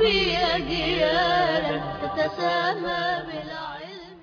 نربي أجيالا تتسامى بالعلم.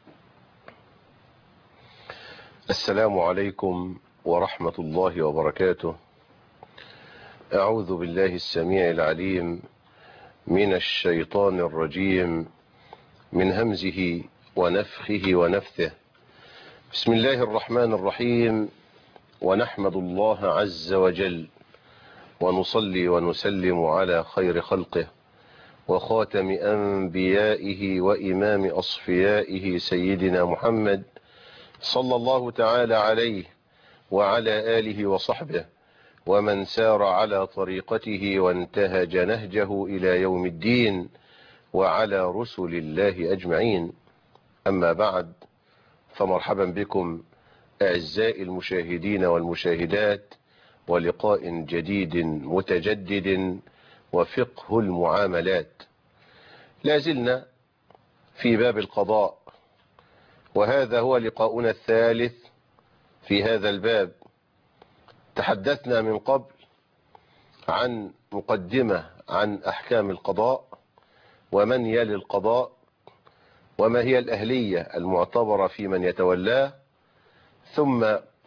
السلام عليكم ورحمة الله وبركاته. أعوذ بالله السميع العليم من الشيطان الرجيم من همزه ونفخه ونفثه. بسم الله الرحمن الرحيم، ونحمد الله عز وجل ونصلي ونسلم على خير خلقه وخاتم أنبيائه وإمام أصفيائه سيدنا محمد صلى الله تعالى عليه وعلى آله وصحبه ومن سار على طريقته وانتهج نهجه إلى يوم الدين وعلى رسل الله أجمعين. أما بعد، فمرحبا بكم أعزائي المشاهدين والمشاهدات، ولقاء جديد متجدد وفقه المعاملات. لازلنا في باب القضاء، وهذا هو لقاؤنا الثالث في هذا الباب. تحدثنا من قبل عن مقدمة عن أحكام القضاء ومن يلي القضاء وما هي الأهلية المعتبرة في من يتولاه، ثم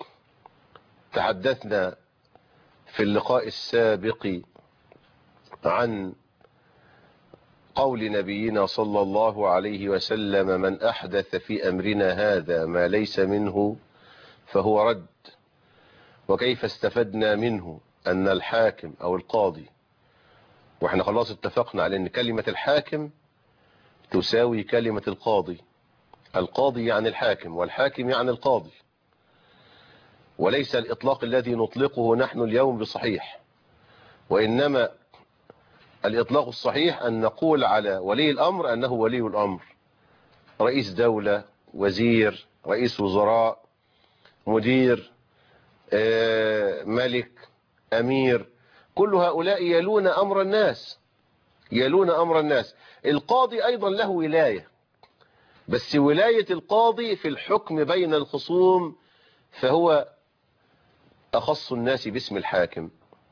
تحدثنا في اللقاء السابق عن قول نبينا صلى الله عليه وسلم: من أحدث في أمرنا هذا ما ليس منه فهو رد. وكيف استفدنا منه أن الحاكم أو القاضي، وإحنا خلاص اتفقنا على أن كلمة الحاكم تساوي كلمة القاضي. القاضي يعني الحاكم، والحاكم يعني القاضي، وليس الإطلاق الذي نطلقه نحن اليوم بصحيح، وإنما الإطلاق الصحيح أن نقول على ولي الأمر أنه ولي الأمر، رئيس دولة، وزير، رئيس وزراء، مدير، ملك، أمير، كل هؤلاء يلون أمر الناس، يلون أمر الناس. القاضي أيضا له ولاية، بس ولاية القاضي في الحكم بين الخصوم، فهو أخص الناس باسم الحاكم.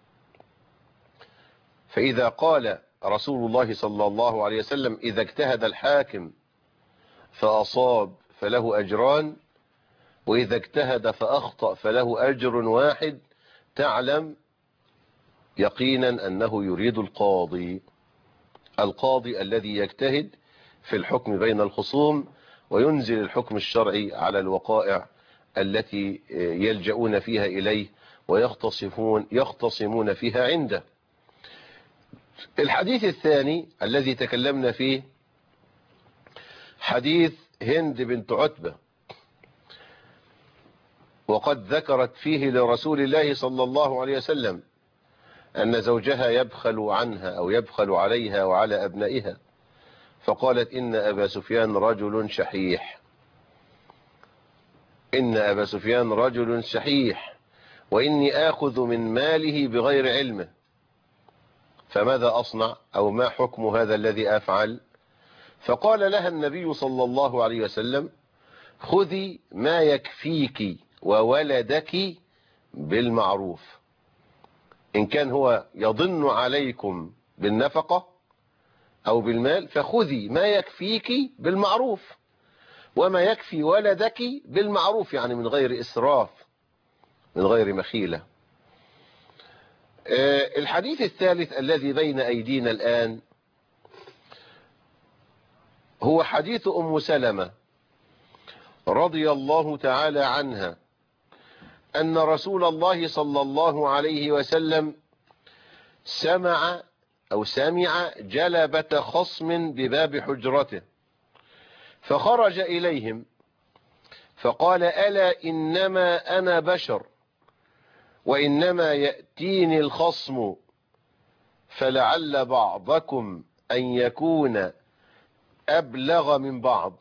فإذا قال رسول الله صلى الله عليه وسلم: إذا اجتهد الحاكم فأصاب فله أجران، وإذا اجتهد فأخطأ فله أجر واحد، تعلم يقينا أنه يريد القاضي الذي يجتهد في الحكم بين الخصوم وينزل الحكم الشرعي على الوقائع التي يلجؤون فيها إليه ويختصمون فيها عنده. الحديث الثاني الذي تكلمنا فيه حديث هند بنت عتبة، وقد ذكرت فيه لرسول الله صلى الله عليه وسلم أن زوجها يبخل عنها أو يبخل عليها وعلى أبنائها، فقالت: إن أبا سفيان رجل شحيح، إن أبا سفيان رجل شحيح، وإني آخذ من ماله بغير علمه، فماذا أصنع أو ما حكم هذا الذي أفعل؟ فقال لها النبي صلى الله عليه وسلم: خذي ما يكفيك وولدك بالمعروف. إن كان هو يضن عليكم بالنفقة أو بالمال فخذي ما يكفيك بالمعروف، وما يكفي ولدك بالمعروف، يعني من غير إسراف، من غير مخيلة. الحديث الثالث الذي بين أيدينا الآن هو حديث أم سلمة رضي الله تعالى عنها أن رسول الله صلى الله عليه وسلم سمع جلبة خصم بباب حجرته، فخرج إليهم فقال: ألا إنما أنا بشر، وإنما يأتيني الخصم، فلعل بعضكم أن يكون أبلغ من بعض،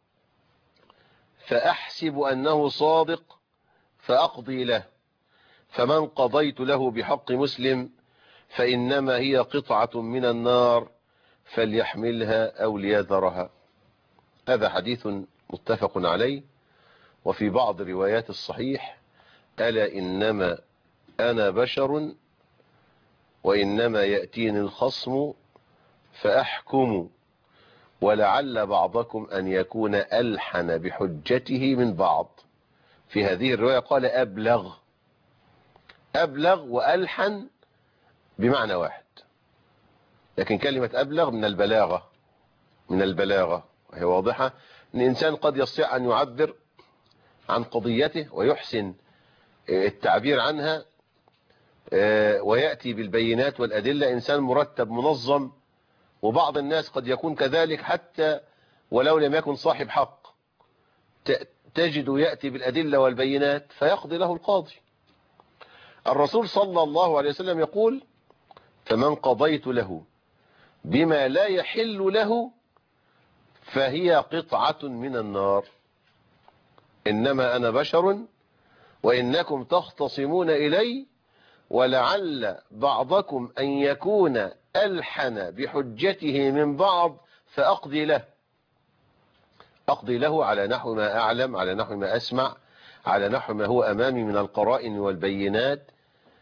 فأحسب أنه صادق فأقضي له، فمن قضيت له بحق مسلم فإنما هي قطعة من النار فليحملها أو ليذرها. هذا حديث متفق عليه. وفي بعض روايات الصحيح: ألا إنما أنا بشر وإنما يأتيني الخصم فأحكم ولعل بعضكم أن يكون ألحن بحجته من بعض. في هذه الرواية قال أبلغ. أبلغ وألحن بمعنى واحد، لكن كلمة أبلغ من البلاغة، من البلاغة، وهي واضحة أن الإنسان قد يستطيع أن يعبر عن قضيته ويحسن التعبير عنها ويأتي بالبينات والأدلة، إنسان مرتب منظم. وبعض الناس قد يكون كذلك حتى ولو لم يكن صاحب حق، تجد يأتي بالأدلة والبينات فيقضي له القاضي. الرسول صلى الله عليه وسلم يقول: فمن قضيت له بما لا يحل له فهي قطعة من النار، إنما أنا بشر وإنكم تختصمون إلي ولعل بعضكم أن يكون ألحن بحجته من بعض فأقضي له. أقضي له على نحو ما أعلم، على نحو ما أسمع، على نحو ما هو أمامي من القرائن والبينات،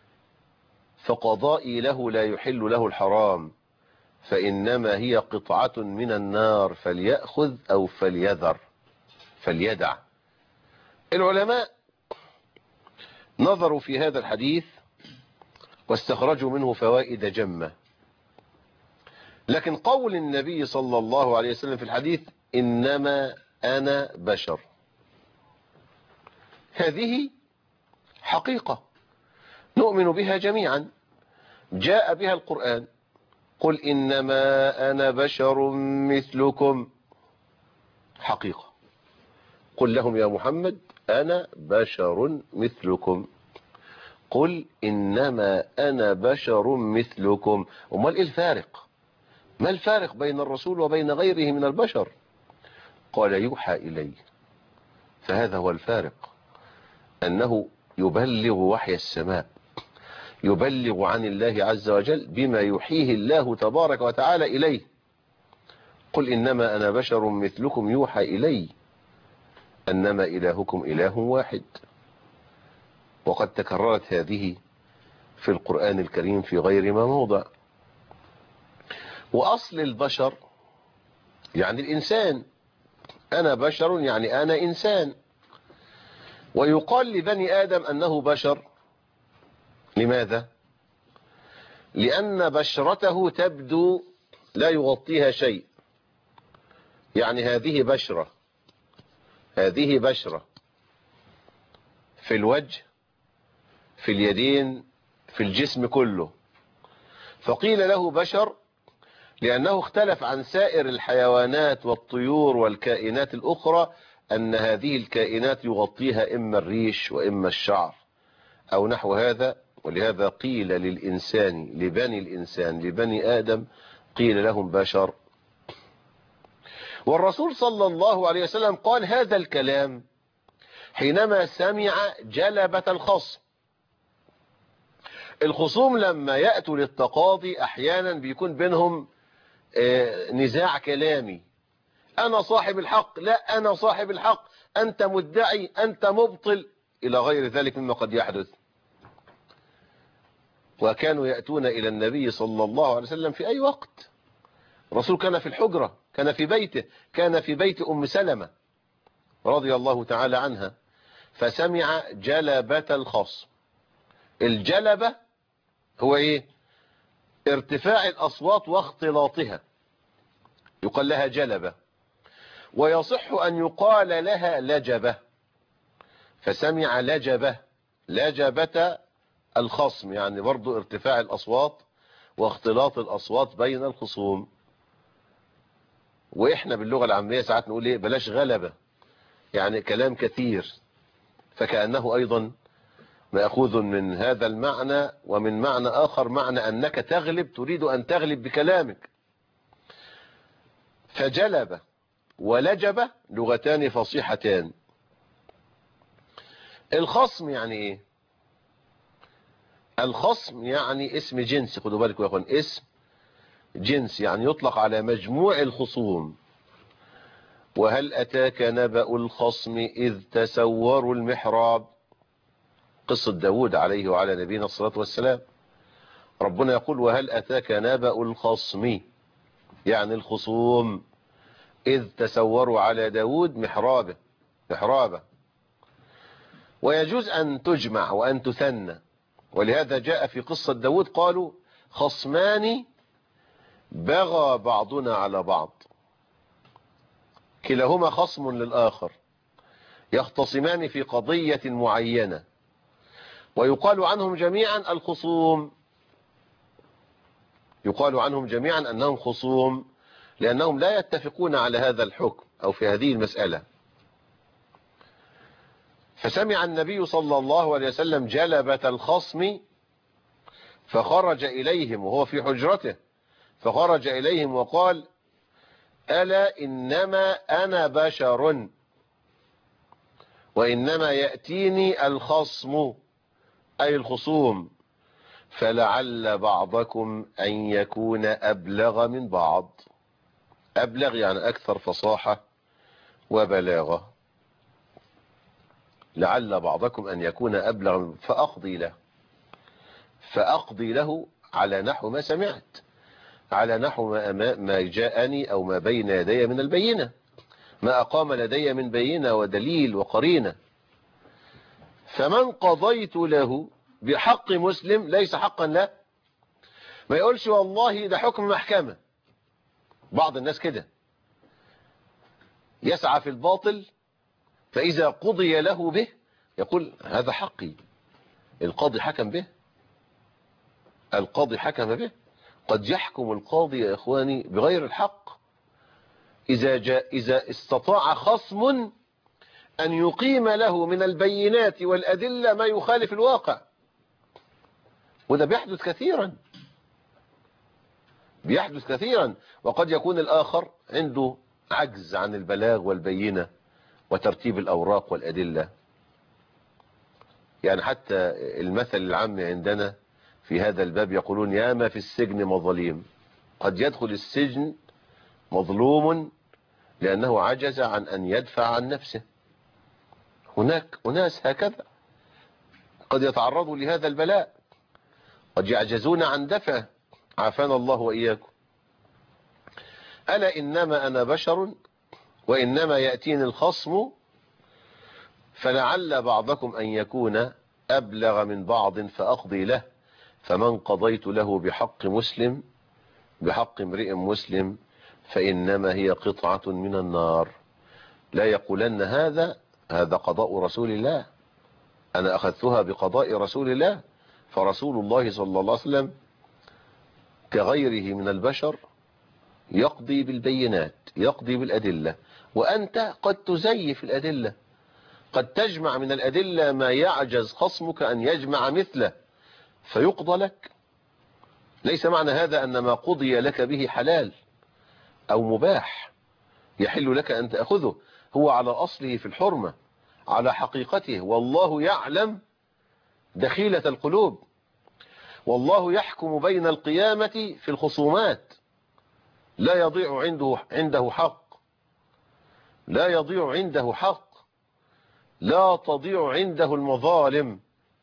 فقضائي له لا يحل له الحرام، فإنما هي قطعة من النار، فليأخذ أو فليذر، فليدع. العلماء نظروا في هذا الحديث واستخرجوا منه فوائد جمة، لكن قول النبي صلى الله عليه وسلم في الحديث: إنما أنا بشر، هذه حقيقة نؤمن بها جميعا، جاء بها القرآن: قل إنما أنا بشر مثلكم، حقيقة. قل لهم يا محمد: أنا بشر مثلكم. قل إنما أنا بشر مثلكم. أمال إيه الفارق؟ ما الفارق بين الرسول وبين غيره من البشر؟ قال: يوحى إلي. فهذا هو الفارق، أنه يبلغ وحي السماء، يبلغ عن الله عز وجل بما يوحيه الله تبارك وتعالى إليه. قل إنما أنا بشر مثلكم يوحى إلي أنما إلهكم إله واحد. وقد تكررت هذه في القرآن الكريم في غير ما موضع. وأصل البشر يعني الإنسان، أنا بشر يعني أنا إنسان. ويقال لبني آدم أنه بشر، لماذا؟ لأن بشرته تبدو لا يغطيها شيء، يعني هذه بشرة، هذه بشرة في الوجه، في اليدين، في الجسم كله. فقيل له بشر لأنه اختلف عن سائر الحيوانات والطيور والكائنات الأخرى، أن هذه الكائنات يغطيها إما الريش وإما الشعر أو نحو هذا. ولهذا قيل للإنسان، لبني الإنسان، لبني آدم، قيل لهم بشر. والرسول صلى الله عليه وسلم قال هذا الكلام حينما سمع جلبة الخصم. الخصوم لما يأتوا للتقاضي أحيانا بيكون بينهم نزاع كلامي: أنا صاحب الحق، لا أنا صاحب الحق، أنت مدعي، أنت مبطل، إلى غير ذلك مما قد يحدث. وكانوا يأتون إلى النبي صلى الله عليه وسلم في أي وقت. الرسول كان في الحجرة، كان في بيته، كان في بيت أم سلمة رضي الله تعالى عنها، فسمع جلبة الخصم. الجلبة هو إيه؟ ارتفاع الأصوات واختلاطها، يقال لها جلبة. ويصح أن يقال لها لجبة، فسمع لجبة، لجبة الخصم، يعني برضو ارتفاع الأصوات واختلاط الأصوات بين الخصوم. وإحنا باللغة العامية ساعات نقول إيه؟ بلاش غلبة، يعني كلام كثير، فكأنه أيضا مأخوذ من هذا المعنى. ومن معنى آخر، معنى أنك تغلب، تريد أن تغلب بكلامك. فجلبة ولجبة لغتان فصيحتان. الخصم يعني إيه؟ الخصم يعني اسم جنس، خدوا بالكم يا أخوان، اسم جنس، يعني يطلق على مجموع الخصوم. وهل أتاك نبأ الخصم إذ تسوروا المحراب، قصة داود عليه وعلى نبينا الصلاة والسلام. ربنا يقول: وهل أتاك نبأ الخصم. يعني الخصوم إذ تسوروا على داود محرابة. ويجوز أن تجمع وأن تثنى، ولهذا جاء في قصة داود قالوا خصمان بغى بعضنا على بعض، كلاهما خصم للآخر يختصمان في قضية معينة، ويقال عنهم جميعا الخصوم، يقال عنهم جميعا أنهم خصوم لأنهم لا يتفقون على هذا الحكم أو في هذه المسألة. فسمع النبي صلى الله عليه وسلم جلبة الخصم فخرج إليهم وهو في حجرته، فخرج إليهم وقال ألا إنما أنا بشر وإنما يأتيني الخصم أي الخصوم، فلعل بعضكم أن يكون أبلغ من بعض. أبلغ يعني أكثر فصاحة وبلاغة. لعل بعضكم أن يكون أبلغ فأقضي له على نحو ما سمعت، على نحو ما جاءني أو ما بين يدي من البينة، ما أقام لدي من بينة ودليل وقرينة. فمن قضيت له بحق مسلم ليس حقا له، ما يقولش والله ده حكم محكمة. بعض الناس كده يسعى في الباطل، فإذا قضي له به يقول هذا حقي. القاضي حكم به، القاضي حكم به. قد يحكم القاضي يا إخواني بغير الحق إذا استطاع خصم أن يقيم له من البينات والأدلة ما يخالف الواقع. وده بيحدث كثيرا، وقد يكون الآخر عنده عجز عن البلاغ والبينة وترتيب الأوراق والأدلة. يعني حتى المثل العام عندنا في هذا الباب يقولون يا ما في السجن مظالم. قد يدخل السجن مظلوم لأنه عجز عن أن يدفع عن نفسه. هناك أناس هكذا قد يتعرضوا لهذا البلاء، قد يعجزون عن دفعه، عافانا الله وإياكم. ألا إنما أنا بشر وإنما يأتيني الخصم فلعل بعضكم أن يكون أبلغ من بعض فأقضي له، فمن قضيت له بحق مسلم بحق امرئ مسلم فإنما هي قطعة من النار. لا يقولن هذا قضاء رسول الله، أنا أخذتها بقضاء رسول الله. فرسول الله صلى الله عليه وسلم كغيره من البشر يقضي بالبينات، يقضي بالأدلة، وأنت قد تزيف الأدلة، قد تجمع من الأدلة ما يعجز خصمك أن يجمع مثله فيقضى لك. ليس معنى هذا أن ما قضي لك به حلال أو مباح يحل لك أن تأخذه، هو على أصله في الحرمة، على حقيقته. والله يعلم دخيلة القلوب، والله يحكم بين القيامة في الخصومات. لا يضيع عنده حق، لا يضيع عنده حق، لا تضيع عنده المظالم،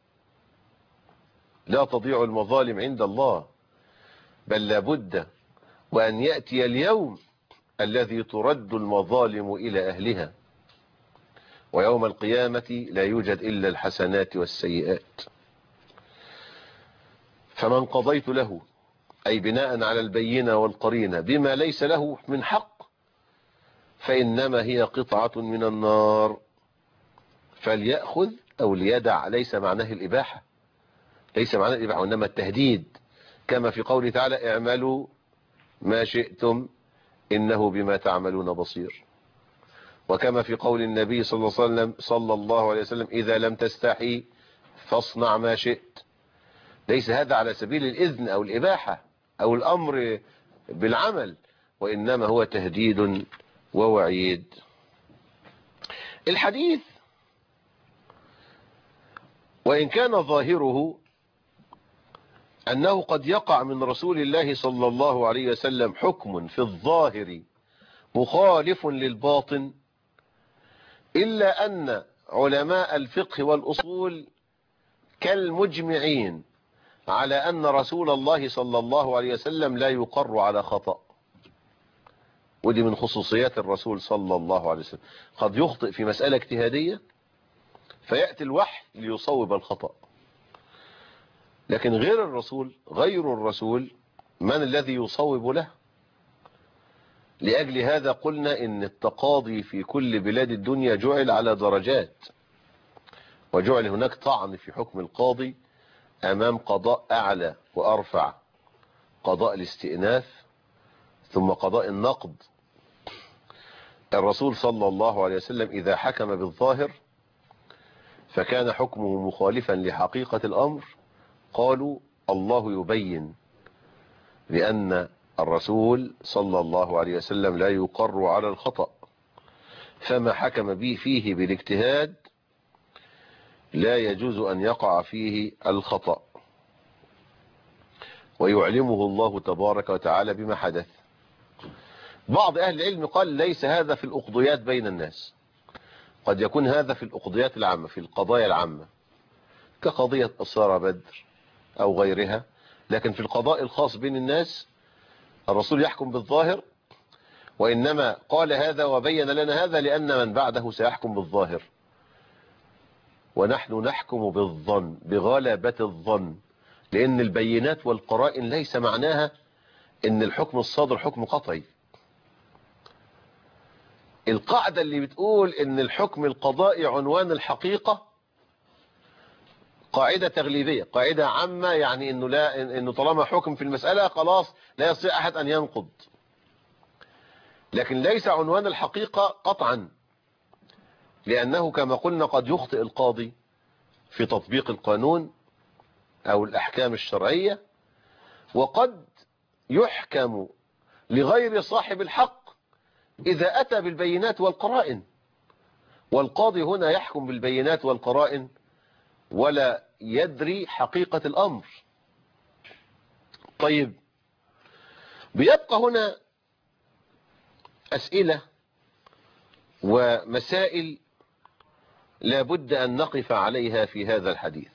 لا تضيع المظالم عند الله. بل لابد وأن يأتي اليوم الذي ترد المظالم إلى أهلها، ويوم القيامة لا يوجد إلا الحسنات والسيئات. فمن قضيت له أي بناء على البينة والقرينة بما ليس له من حق فإنما هي قطعة من النار، فليأخذ أو ليدع. ليس معناه الإباحة، ليس معناه الإباحة، وإنما التهديد، كما في قوله تعالى اعملوا ما شئتم إنه بما تعملون بصير، وكما في قول النبي صلى الله عليه وسلم إذا لم تستحي فاصنع ما شئت. ليس هذا على سبيل الإذن أو الإباحة أو الأمر بالعمل، وإنما هو تهديد ووعيد. الحديث وإن كان ظاهره أنه قد يقع من رسول الله صلى الله عليه وسلم حكم في الظاهر مخالف للباطن، إلا أن علماء الفقه والأصول كالمجمعين على أن رسول الله صلى الله عليه وسلم لا يقر على خطأ. ودي من خصوصيات الرسول صلى الله عليه وسلم، قد يخطئ في مسألة اجتهادية فيأتي الوحي ليصوب الخطأ. لكن غير الرسول من الذي يصوب له؟ لأجل هذا قلنا إن التقاضي في كل بلاد الدنيا جعل على درجات، وجعل هناك طعن في حكم القاضي أمام قضاء أعلى وأرفع، قضاء الاستئناف ثم قضاء النقض. الرسول صلى الله عليه وسلم إذا حكم بالظاهر فكان حكمه مخالفا لحقيقة الأمر، قالوا الله يبين، لأن الرسول صلى الله عليه وسلم لا يقر على الخطأ، فما حكم به فيه بالاجتهاد لا يجوز أن يقع فيه الخطأ، ويعلمه الله تبارك وتعالى بما حدث. بعض أهل العلم قال ليس هذا في الأقضيات بين الناس، قد يكون هذا في الأقضيات العامة، في القضايا العامة كقضية أسرى بدر أو غيرها، لكن في القضاء الخاص بين الناس الرسول يحكم بالظاهر، وإنما قال هذا وبين لنا هذا لأن من بعده سيحكم بالظاهر، ونحن نحكم بالظن بغلبة الظن، لأن البينات والقرائن ليس معناها إن الحكم الصادر حكم قطعي. القاعدة اللي بتقول إن الحكم القضائي عنوان الحقيقة قاعدة تغليبية، قاعدة عامة، يعني إنه طالما حكم في المسألة خلاص لا يستطيع أحد أن ينقض، لكن ليس عنوان الحقيقة قطعا، لأنه كما قلنا قد يخطئ القاضي في تطبيق القانون أو الأحكام الشرعية، وقد يحكم لغير صاحب الحق إذا أتى بالبينات والقرائن، والقاضي هنا يحكم بالبينات والقرائن ولا يدري حقيقة الأمر. طيب، بيبقى هنا أسئلة ومسائل لابد أن نقف عليها في هذا الحديث.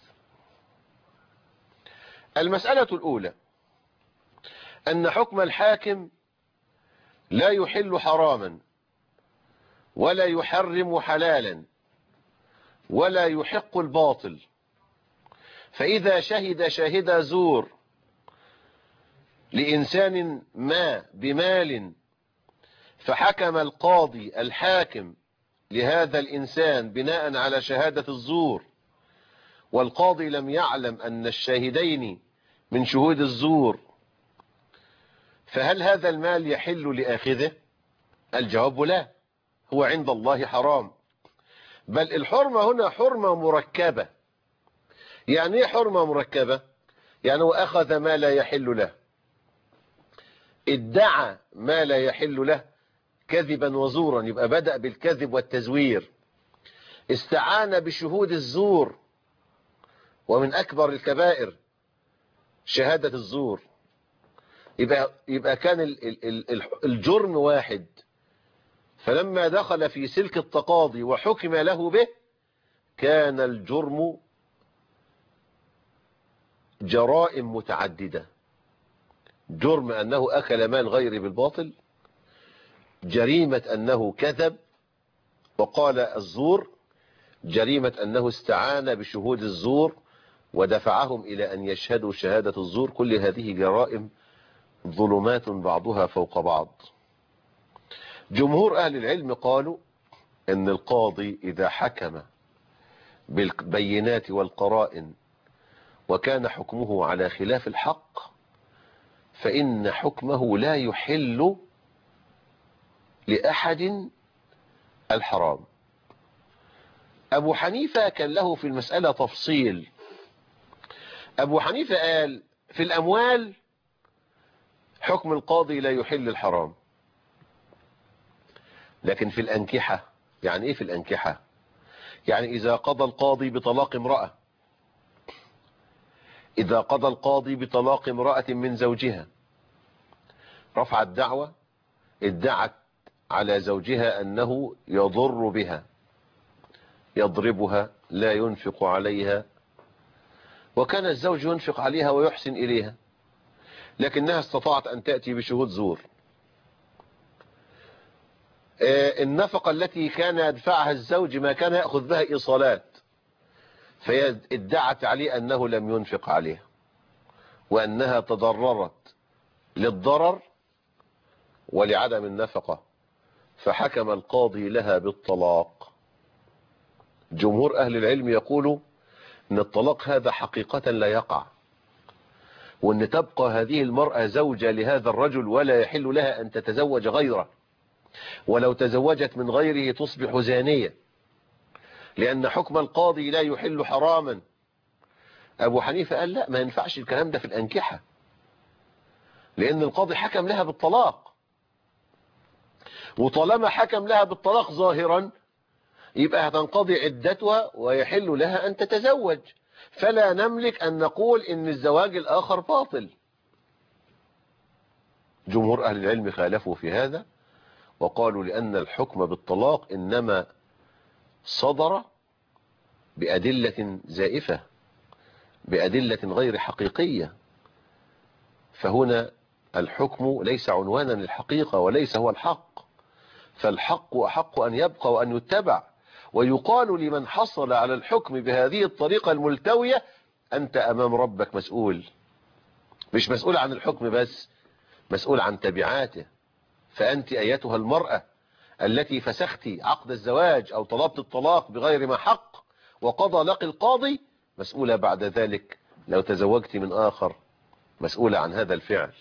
المسألة الأولى أن حكم الحاكم لا يحل حراما ولا يحرم حلالا ولا يحق الباطل، فإذا شهد شاهد زور لإنسان ما بمال فحكم القاضي الحاكم لهذا الإنسان بناء على شهادة الزور، والقاضي لم يعلم أن الشاهدين من شهود الزور، فهل هذا المال يحل لآخذه؟ الجواب لا، هو عند الله حرام، بل الحرمة هنا حرمة مركبة. يعني ايه حرمة مركبة؟ يعني هو أخذ ما لا يحل له، ادعى ما لا يحل له كذبا وزورا، يبقى بدأ بالكذب والتزوير، استعان بشهود الزور، ومن أكبر الكبائر شهادة الزور، يبقى كان الجرم واحد، فلما دخل في سلك التقاضي وحكم له به كان الجرم جرائم متعددة. جرم أنه أكل مال غيري بالباطل، جريمة أنه كذب وقال الزور، جريمة أنه استعان بشهود الزور ودفعهم إلى أن يشهدوا شهادة الزور. كل هذه جرائم ظلمات بعضها فوق بعض. جمهور أهل العلم قالوا أن القاضي إذا حكم بالبينات والقرائن وكان حكمه على خلاف الحق فإن حكمه لا يحل لأحد الحرام. أبو حنيفة كان له في المسألة تفصيل. أبو حنيفة قال في الأموال حكم القاضي لا يحل الحرام، لكن في الأنكحة، يعني إيه في الأنكحة؟ يعني إذا قضى القاضي بطلاق امرأة، إذا قضى القاضي بطلاق امرأة من زوجها، رفعت دعوة ادعت على زوجها أنه يضر بها، يضربها، لا ينفق عليها، وكان الزوج ينفق عليها ويحسن إليها، لكنها استطاعت أن تأتي بشهود زور، النفقة التي كان يدفعها الزوج ما كان يأخذ بها إيصالات، فهي ادعت عليه أنه لم ينفق عليها وأنها تضررت للضرر ولعدم النفقة، فحكم القاضي لها بالطلاق. جمهور أهل العلم يقولوا أن الطلاق هذا حقيقة لا يقع، وأن تبقى هذه المرأة زوجة لهذا الرجل ولا يحل لها أن تتزوج غيره، ولو تزوجت من غيره تصبح زانية، لأن حكم القاضي لا يحل حراما. أبو حنيفة قال لا، ما ينفعش الكلام ده في الأنكحة، لأن القاضي حكم لها بالطلاق، وطالما حكم لها بالطلاق ظاهرا يبقى هتنقضي عدتها ويحل لها أن تتزوج، فلا نملك أن نقول إن الزواج الآخر باطل. جمهور أهل العلم خالفوا في هذا وقالوا لأن الحكم بالطلاق إنما صدر بأدلة زائفة، بأدلة غير حقيقية، فهنا الحكم ليس عنوانا للحقيقة وليس هو الحق، فالحق أحق أن يبقى وأن يتبع. ويقال لمن حصل على الحكم بهذه الطريقة الملتوية أنت أمام ربك مسؤول، مش مسؤول عن الحكم بس، مسؤول عن تبعاته. فأنت أيتها المرأة التي فسختي عقد الزواج أو طلبت الطلاق بغير ما حق وقضى لك القاضي، مسؤولة بعد ذلك لو تزوجت من آخر، مسؤولة عن هذا الفعل.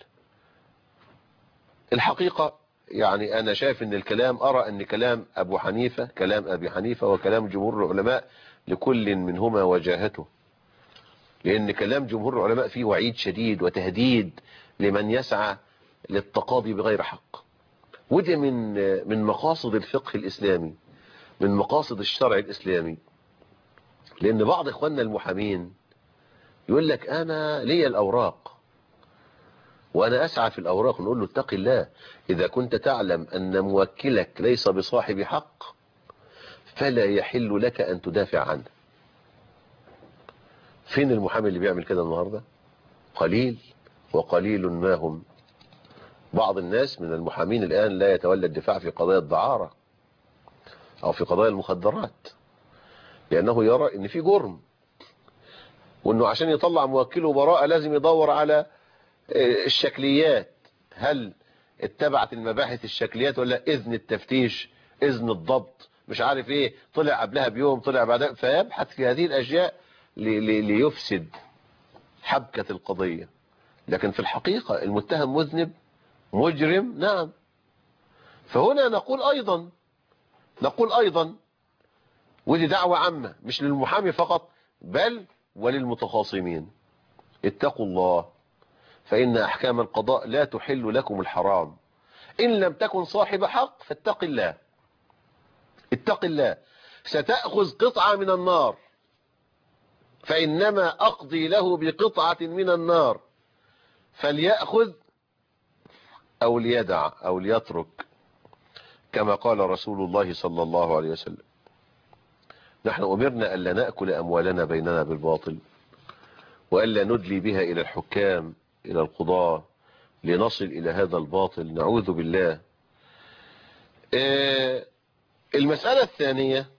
الحقيقة يعني أنا شايف أن الكلام، أرى أن كلام أبو حنيفة كلام أبي حنيفة وكلام جمهور العلماء لكل منهما وجاهته، لأن كلام جمهور العلماء فيه وعيد شديد وتهديد لمن يسعى للتقاضي بغير حق. وده من مقاصد الفقه الإسلامي، من مقاصد الشرع الإسلامي. لأن بعض إخواننا المحامين يقول لك أنا لي الأوراق وأنا أسعى في الأوراق، نقول له اتق الله، إذا كنت تعلم أن موكلك ليس بصاحب حق فلا يحل لك أن تدافع عنه. فين المحامي اللي بيعمل كده النهاردة؟ قليل وقليل ما هم. بعض الناس من المحامين الآن لا يتولى الدفاع في قضايا الدعارة أو في قضايا المخدرات، لأنه يرى أن في جرم، وأنه عشان يطلع موكله براءة لازم يدور على الشكليات، هل اتبعت المباحث الشكليات ولا إذن التفتيش، إذن الضبط، مش عارف إيه، طلع قبلها بيوم، طلع بعدها، فيبحث في هذه الأشياء ليفسد حبكة القضية. لكن في الحقيقة المتهم مذنب مجرم، نعم. فهنا نقول أيضا ودي دعوة عامة مش للمحامي فقط بل وللمتخاصمين، اتقوا الله، فإن أحكام القضاء لا تحل لكم الحرام، إن لم تكن صاحب حق فاتق الله، اتق الله، ستأخذ قطعة من النار فإنما أقضي له بقطعة من النار، فليأخذ أو ليدع أو ليترك، كما قال رسول الله صلى الله عليه وسلم. نحن أمرنا ألا نأكل أموالنا بيننا بالباطل، وألا ندلي بها إلى الحكام إلى القضاة لنصل إلى هذا الباطل، نعوذ بالله. المسألة الثانية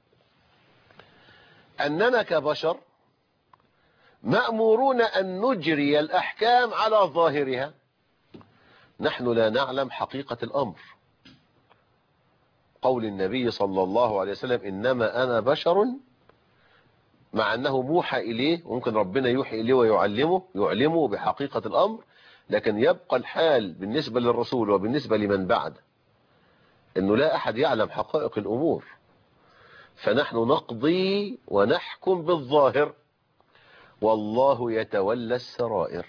أننا كبشر مأمورون أن نجري الأحكام على ظاهرها، نحن لا نعلم حقيقة الأمر. قول النبي صلى الله عليه وسلم إنما أنا بشر، مع أنه موحى إليه، وممكن ربنا يوحي إليه يعلمه بحقيقة الأمر، لكن يبقى الحال بالنسبة للرسول وبالنسبة لمن بعد أنه لا أحد يعلم حقائق الأمور، فنحن نقضي ونحكم بالظاهر والله يتولى السرائر.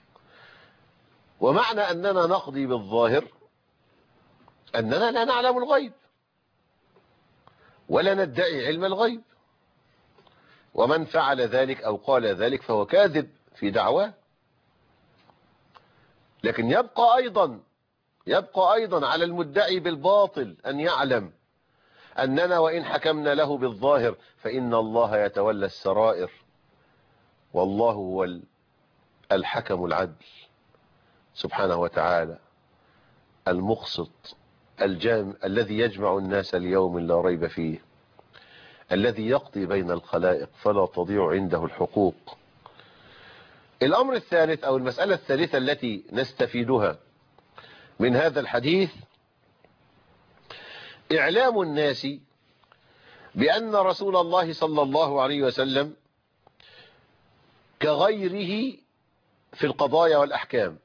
ومعنى أننا نقضي بالظاهر أننا لا نعلم الغيب ولا ندعي علم الغيب، ومن فعل ذلك أو قال ذلك فهو كاذب في دعواه. لكن يبقى أيضا على المدعي بالباطل أن يعلم أننا وإن حكمنا له بالظاهر فإن الله يتولى السرائر، والله هو الحكم العدل سبحانه وتعالى، المقسط الذي يجمع الناس اليوم لا ريب فيه، الذي يقضي بين الخلائق فلا تضيع عنده الحقوق. الأمر الثالث أو المسألة الثالثة التي نستفيدها من هذا الحديث إعلام الناس بأن رسول الله صلى الله عليه وسلم كغيره في القضايا والأحكام،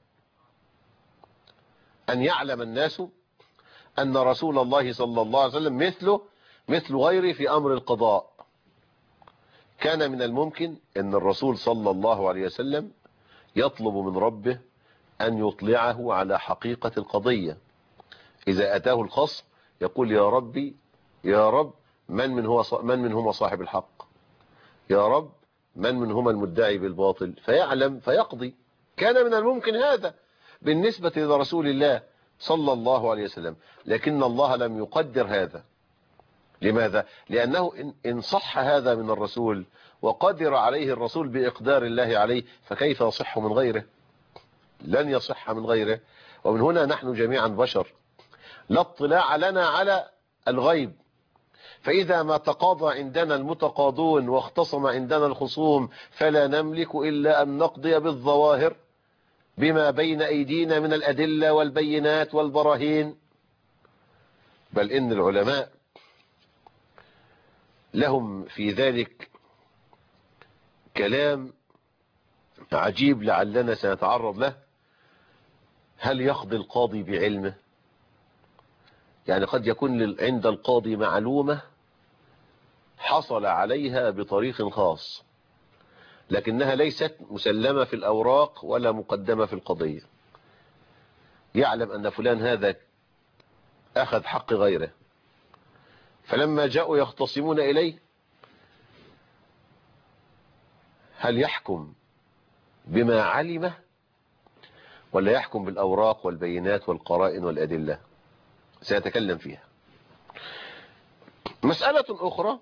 أن يعلم الناس أن رسول الله صلى الله عليه وسلم مثل غيره في أمر القضاء. كان من الممكن أن الرسول صلى الله عليه وسلم يطلب من ربه أن يطلعه على حقيقة القضية. إذا أتاه الخصم يقول يا ربي يا رب من هما صاحب الحق، يا رب من هما المدعي بالباطل، فيعلم فيقضي. كان من الممكن هذا بالنسبة لرسول الله صلى الله عليه وسلم، لكن الله لم يقدر هذا. لماذا؟ لأنه إن صح هذا من الرسول وقدر عليه الرسول بإقدار الله عليه، فكيف يصح من غيره؟ لن يصح من غيره. ومن هنا نحن جميعا بشر، لا اطلاع لنا على الغيب، فإذا ما تقاضى عندنا المتقاضون واختصم عندنا الخصوم فلا نملك إلا أن نقضي بالظواهر بما بين أيدينا من الأدلة والبينات والبراهين. بل إن العلماء لهم في ذلك كلام عجيب لعلنا سنتعرض له. هل يقضي القاضي بعلمه؟ يعني قد يكون عند القاضي معلومة حصل عليها بطريق خاص، لكنها ليست مسلمة في الأوراق ولا مقدمة في القضية. يعلم أن فلان هذا أخذ حق غيره، فلما جاءوا يختصمون إليه هل يحكم بما علمه ولا يحكم بالأوراق والبينات والقرائن والأدلة؟ سيتكلم فيها. مسألة أخرى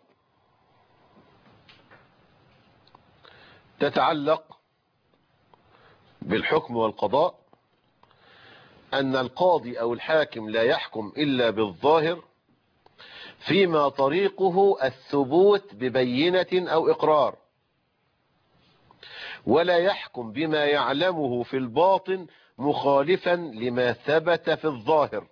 تتعلق بالحكم والقضاء، أن القاضي أو الحاكم لا يحكم إلا بالظاهر فيما طريقه الثبوت ببينة أو إقرار، ولا يحكم بما يعلمه في الباطن مخالفا لما ثبت في الظاهر.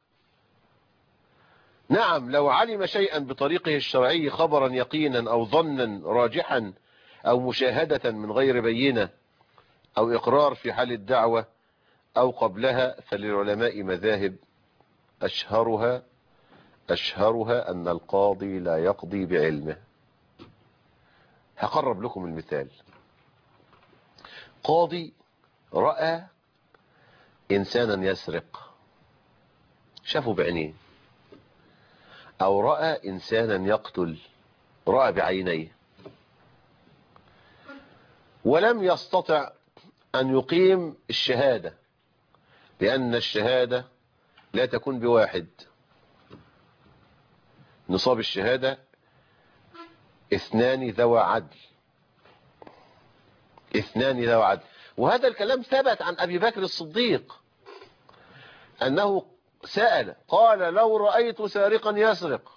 نعم، لو علم شيئا بطريقه الشرعي خبرا يقينا أو ظنا راجحا أو مشاهدة من غير بينة أو إقرار في حال الدعوة أو قبلها، فللعلماء مذاهب أشهرها أن القاضي لا يقضي بعلمه. هقرب لكم المثال. قاضي رأى إنسانا يسرق، شافه بعينيه، أو رأى إنسانا يقتل، رأى بعينيه، ولم يستطع أن يقيم الشهادة، لأن الشهادة لا تكون بواحد. نصاب الشهادة 2 ذوى عدل، 2 ذوى عدل. وهذا الكلام ثبت عن أبي بكر الصديق أنه سأل قال لو رأيت سارقا يسرق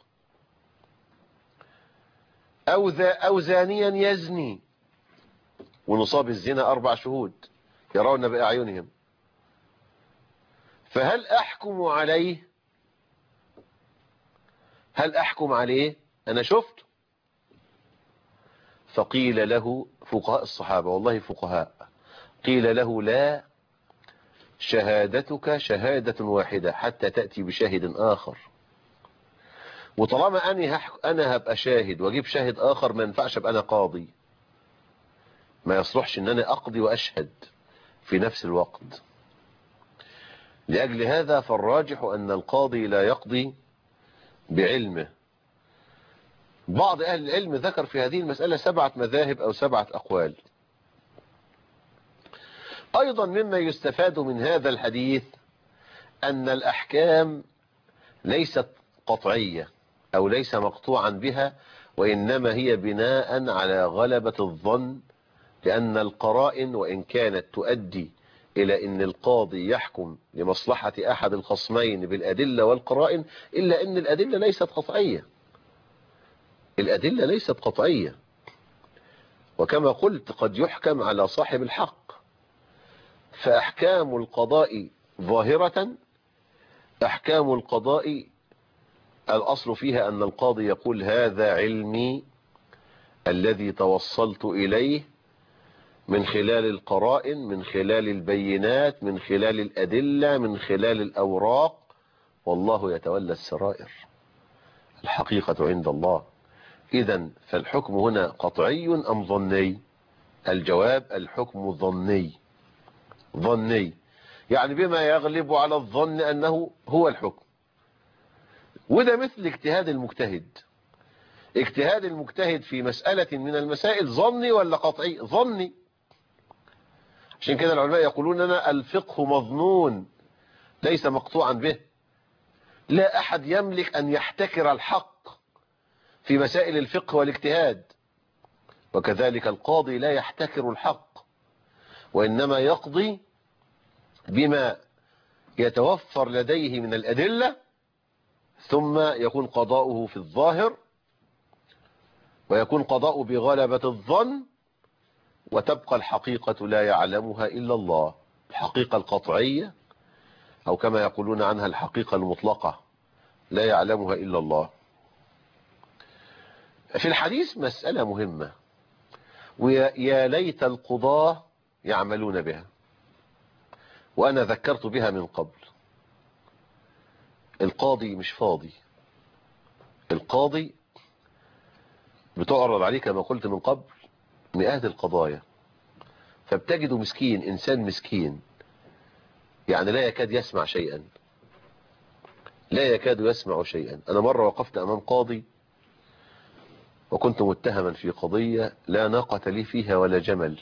أو زانيا يزني، ونصاب الزنا 4 شهود يرون بأعينهم، فهل أحكم عليه؟ هل أحكم عليه؟ أنا شفته. فقيل له، فقهاء الصحابة والله فقهاء، قيل له لا، شهادتك شهادة واحدة حتى تأتي بشاهد آخر. وطالما أنا هبقى شاهد واجيب شاهد آخر، ما ينفعش أبقى أنا قاضي، ما يصلحش أن أنا أقضي وأشهد في نفس الوقت. لأجل هذا فالراجح أن القاضي لا يقضي بعلمه. بعض أهل العلم ذكر في هذه المسألة 7 مذاهب أو 7 أقوال. أيضا مما يستفاد من هذا الحديث أن الأحكام ليست قطعية أو ليس مقطوعا بها، وإنما هي بناء على غلبة الظن، لأن القرائن وإن كانت تؤدي إلى أن القاضي يحكم لمصلحة أحد الخصمين بالأدلة والقرائن، إلا أن الأدلة ليست قطعية. الأدلة ليست قطعية، وكما قلت قد يحكم على صاحب الحق. فأحكام القضاء ظاهرة، أحكام القضاء الأصل فيها أن القاضي يقول هذا علمي الذي توصلت إليه من خلال القرائن، من خلال البينات، من خلال الأدلة، من خلال الأوراق، والله يتولى السرائر. الحقيقة عند الله. إذن فالحكم هنا قطعي أم ظني؟ الجواب الحكم ظني. ظني يعني بما يغلب على الظن أنه هو الحكم. وده مثل اجتهاد المجتهد. اجتهاد المجتهد في مسألة من المسائل ظني ولا قطعي؟ ظني. عشان كده العلماء يقولون لنا الفقه مظنون ليس مقطوعا به. لا أحد يملك أن يحتكر الحق في مسائل الفقه والاجتهاد، وكذلك القاضي لا يحتكر الحق، وإنما يقضي بما يتوفر لديه من الأدلة، ثم يكون قضاؤه في الظاهر، ويكون قضاؤه بغلبة الظن، وتبقى الحقيقة لا يعلمها إلا الله. الحقيقة القطعية، أو كما يقولون عنها الحقيقة المطلقة، لا يعلمها إلا الله. في الحديث مسألة مهمة، ويا ليت القضاة يعملون بها، وأنا ذكرت بها من قبل. القاضي مش فاضي. القاضي بتعرض عليه كما قلت من قبل مئات القضايا، فبتجده مسكين، إنسان مسكين، يعني لا يكاد يسمع شيئا، لا يكاد يسمع شيئا. أنا مرة وقفت أمام قاضي وكنت متهما في قضية لا ناقة لي فيها ولا جمل،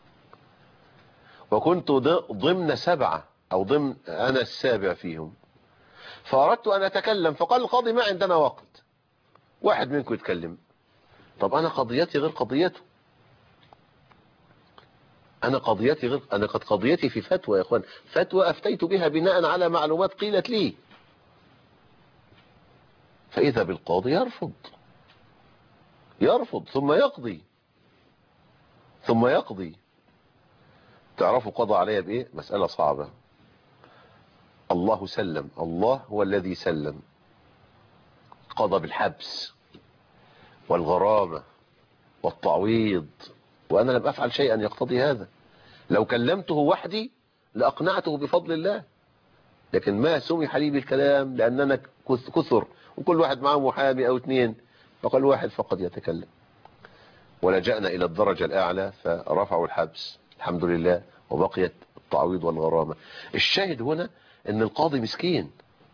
وكنت ضمن 7 أو ضمن أنا السابع فيهم، فأردت أن أتكلم، فقال القاضي ما عندنا وقت، واحد منكم يتكلم. طب أنا قضيتي غير قضيته، أنا قد قضيتي في فتوى يا إخوان، فتوى أفتيت بها بناء على معلومات قيلت لي. فإذا بالقاضي يرفض ثم يقضي. تعرفوا قضى عليها بإيه؟ مسألة صعبة. الله سلم، الله هو الذي سلم. قضى بالحبس والغرامة والتعويض، وأنا لم أفعل شيئا يقتضي هذا. لو كلمته وحدي لأقنعته بفضل الله، لكن ما سمح لي بالكلام لأننا كثر، وكل واحد معه محامي أو 2، فقال واحد فقط يتكلم. ولجأنا إلى الدرجة الأعلى فرفعوا الحبس الحمد لله، وبقيت التعويض والغرامة. الشاهد هنا أن القاضي مسكين،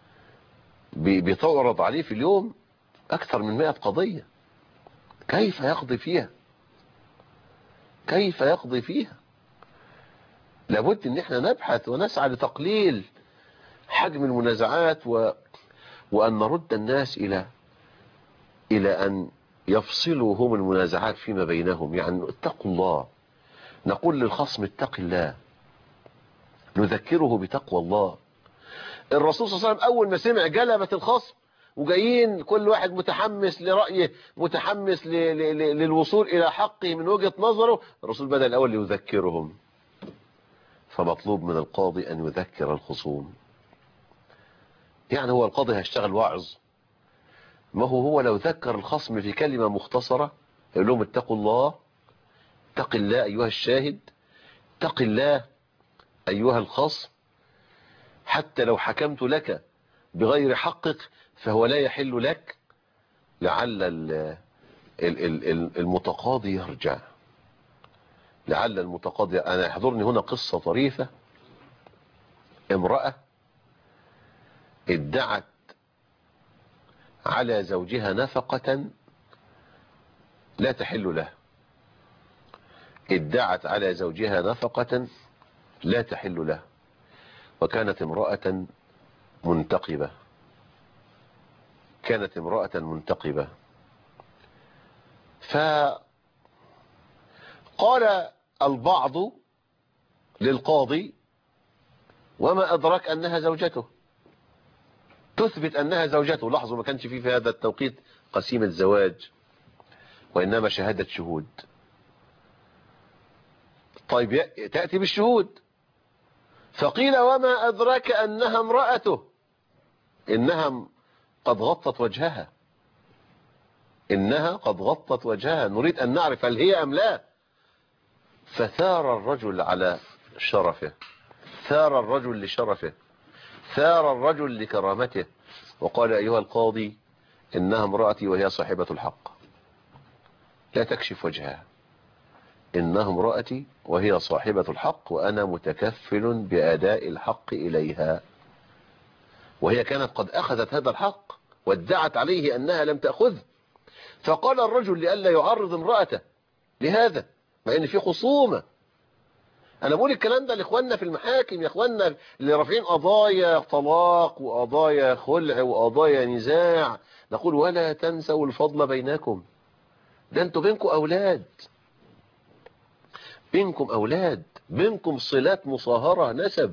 بتعرض عليه في اليوم أكثر من 100 قضية. كيف يقضي فيها؟ كيف يقضي فيها؟ لابد ان احنا نبحث ونسعى لتقليل حجم المنازعات، وأن نرد الناس إلى أن يفصلوا هم المنازعات فيما بينهم. يعني اتقوا الله، نقول للخصم اتق الله، نذكره بتقوى الله. الرسول صلى الله عليه وسلم أول ما سمع جلبة الخصم وجايين كل واحد متحمس لرأيه، متحمس للوصول إلى حقه من وجهة نظره، الرسول بدأ الأول يذكرهم. فمطلوب من القاضي أن يذكر الخصوم. يعني هو القاضي هيشتغل واعظ؟ ما هو لو ذكر الخصم في كلمة مختصرة يقول لهم اتقوا الله، اتق الله أيها الشاهد، اتق الله أيها الخصم، حتى لو حكمت لك بغير حقك فهو لا يحل لك. لعل المتقاضي يرجع، لعل المتقاضي. أنا يحضرني هنا قصة طريفة. امرأة ادعت على زوجها نفقة لا تحل له، ادعت على زوجها نفقة لا تحل له، وكانت امرأة منتقبة، كانت امرأة منتقبة. فقال البعض للقاضي وما أدراك أنها زوجته، تثبت أنها زوجته. لاحظوا ما كانش فيه في هذا التوقيت قسيمة زواج، وإنما شهادة شهود. طيب تأتي بالشهود، فقيل وما أدراك أنها امرأته، إنها قد غطت وجهها، إنها قد غطت وجهها، نريد أن نعرف هل هي أم لا. فثار الرجل على شرفه، ثار الرجل لشرفه، ثار الرجل لكرامته، وقال أيها القاضي إنها امرأتي وهي صاحبة الحق، لا تكشف وجهها، إنها امرأتي وهي صاحبة الحق، وأنا متكفل بأداء الحق إليها. وهي كانت قد أخذت هذا الحق وادعت عليه أنها لم تأخذه. فقال الرجل لئلا يعرض امرأته لهذا، مع ان في خصومة. انا بقول الكلام ده لاخواننا في المحاكم، يا اخواننا اللي رافعين قضايا طلاق وقضايا خلع وقضايا نزاع، نقول ولا تنسوا الفضل بينكم. ده انتوا بينكم اولاد، بينكم اولاد، بينكم صلات مصاهرة نسب.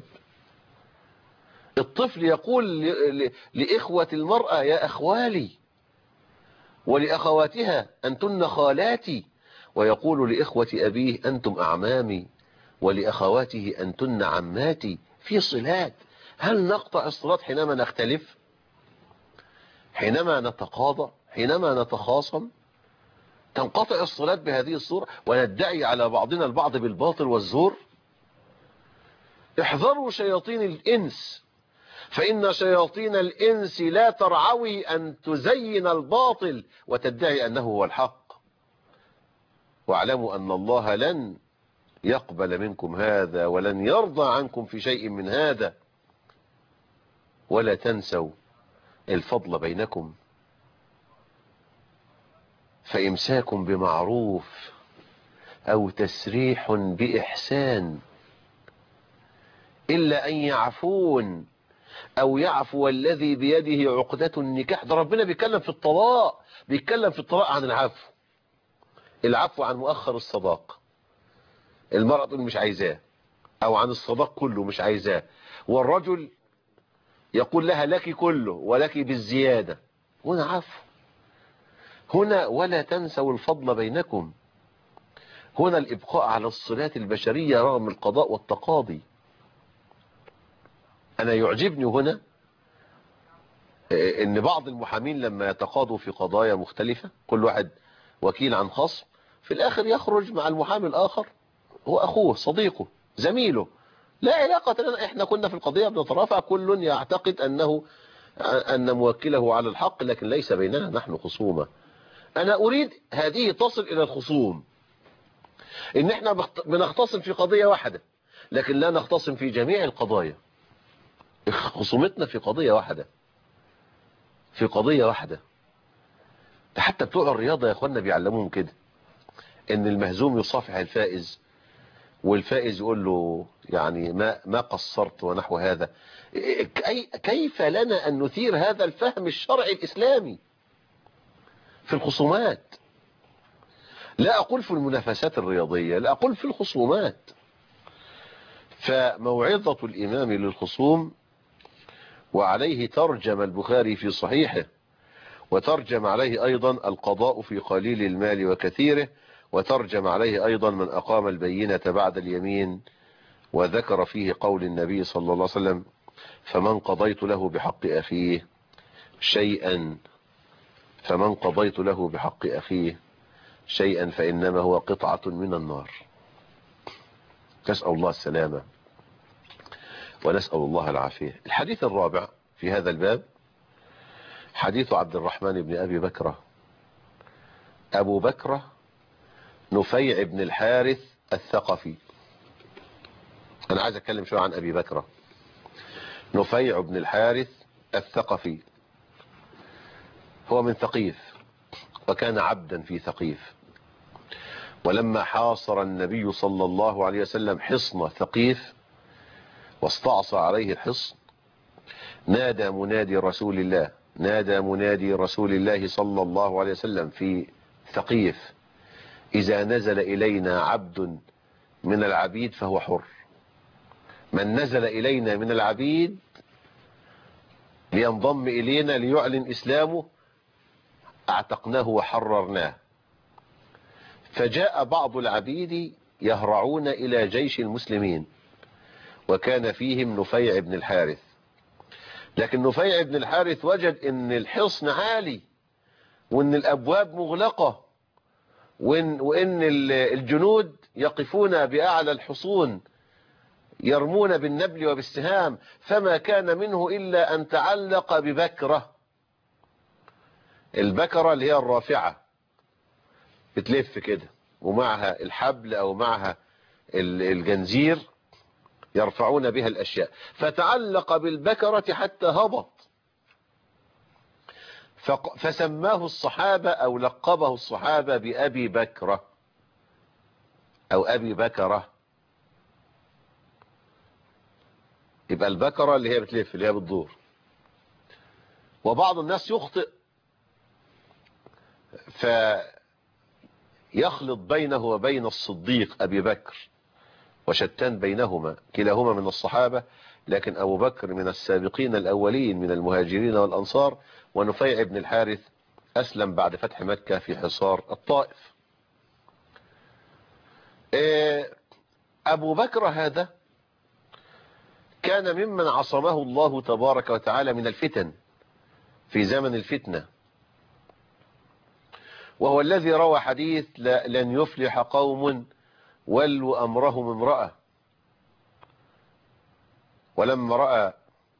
الطفل يقول لإخوة المرأة يا أخوالي، ولأخواتها أنتن خالاتي، ويقول لإخوة أبيه أنتم أعمامي، ولأخواته أنتن عماتي. في صلات. هل نقطع الصلات حينما نختلف، حينما نتقاضى، حينما نتخاصم؟ تنقطع الصلات بهذه الصورة وندعي على بعضنا البعض بالباطل والزور؟ احذروا شياطين الإنس، فإن شياطين الإنس لا ترعوي أن تزين الباطل وتدعي أنه هو الحق. واعلموا أن الله لن يقبل منكم هذا ولن يرضى عنكم في شيء من هذا. ولا تنسوا الفضل بينكم، فإمساك بمعروف أو تسريح بإحسان، إلا أن يعفون أو يعفو الذي بيده عقدة النكاح. ده ربنا بيتكلم في الطلاق، بيتكلم في الطلاق عن العفو، العفو عن مؤخر الصداق، المرأة تقول مش عايزاه، أو عن الصداق كله مش عايزاه، والرجل يقول لها لك كله ولك بالزيادة. هنا عفو، هنا ولا تنسوا الفضل بينكم، هنا الإبقاء على الصلات البشرية رغم القضاء والتقاضي. أنا يعجبني هنا ان بعض المحامين لما يتقاضوا في قضايا مختلفة، كل واحد وكيل عن خصم، في الاخر يخرج مع المحامي الاخر هو اخوه صديقه زميله، لا علاقة لنا، احنا كنا في القضية بنترافع، كل يعتقد ان موكله على الحق، لكن ليس بيننا نحن خصومة. انا اريد هذه تصل الى الخصوم، ان احنا بنختصم في قضية واحدة لكن لا نختصم في جميع القضايا. خصومتنا في قضية واحدة، في قضية واحدة. ده حتى بتوع الرياضة يا اخوانا بيعلموهم كده، ان المهزوم يصافح الفائز، والفائز يقول له يعني ما قصرت ونحو هذا. كيف لنا ان نثير هذا الفهم الشرعي الاسلامي في الخصومات؟ لا اقول في المنافسات الرياضية، لا اقول في الخصومات. فموعظة الامام للخصوم، وعليه ترجم البخاري في صحيحه، وترجم عليه أيضا القضاء في قليل المال وكثيره، وترجم عليه أيضا من أقام البينة بعد اليمين، وذكر فيه قول النبي صلى الله عليه وسلم فمن قضيت له بحق أخيه شيئا، فمن قضيت له بحق أخيه شيئا فإنما هو قطعة من النار. نسأل الله السلامة ونسأل الله العافية. الحديث الرابع في هذا الباب حديث عبد الرحمن بن أبي بكرة. أبو بكرة نفيع بن الحارث الثقفي. أنا عايز أتكلم شوية عن أبي بكرة. نفيع بن الحارث الثقفي هو من ثقيف، وكان عبدا في ثقيف. ولما حاصر النبي صلى الله عليه وسلم حصن ثقيف واستعصى عليه الحصن، نادى منادي رسول الله، نادى منادي رسول الله صلى الله عليه وسلم في ثقيف إذا نزل إلينا عبد من العبيد فهو حر، من نزل إلينا من العبيد لينضم إلينا ليعلن إسلامه اعتقناه وحررناه. فجاء بعض العبيد يهرعون إلى جيش المسلمين، وكان فيهم نفيع بن الحارث. لكن نفيع بن الحارث وجد ان الحصن عالي، وان الابواب مغلقة، وان الجنود يقفون بأعلى الحصون يرمون بالنبل وبالسهام، فما كان منه إلا أن تعلق ببكرة. البكرة اللي هي الرافعة، بتلف كده ومعها الحبل أو معها الجنزير يرفعون بها الأشياء، فتعلق بالبكرة حتى هبط. فسماه الصحابة أو لقبه الصحابة بأبي بكرة أو أبي بكرة. يبقى البكرة اللي هي بتلف، اللي هي بتدور. وبعض الناس يخطئ فيخلط بينه وبين الصديق أبي بكر، وشتان بينهما، كلاهما من الصحابة، لكن أبو بكر من السابقين الأولين من المهاجرين والأنصار، ونفيع بن الحارث أسلم بعد فتح مكة في حصار الطائف. أبو بكر هذا كان ممن عصمه الله تبارك وتعالى من الفتن في زمن الفتنة، وهو الذي روى حديث لن يفلح قوم ولوا أمرهم امرأة. ولما رأى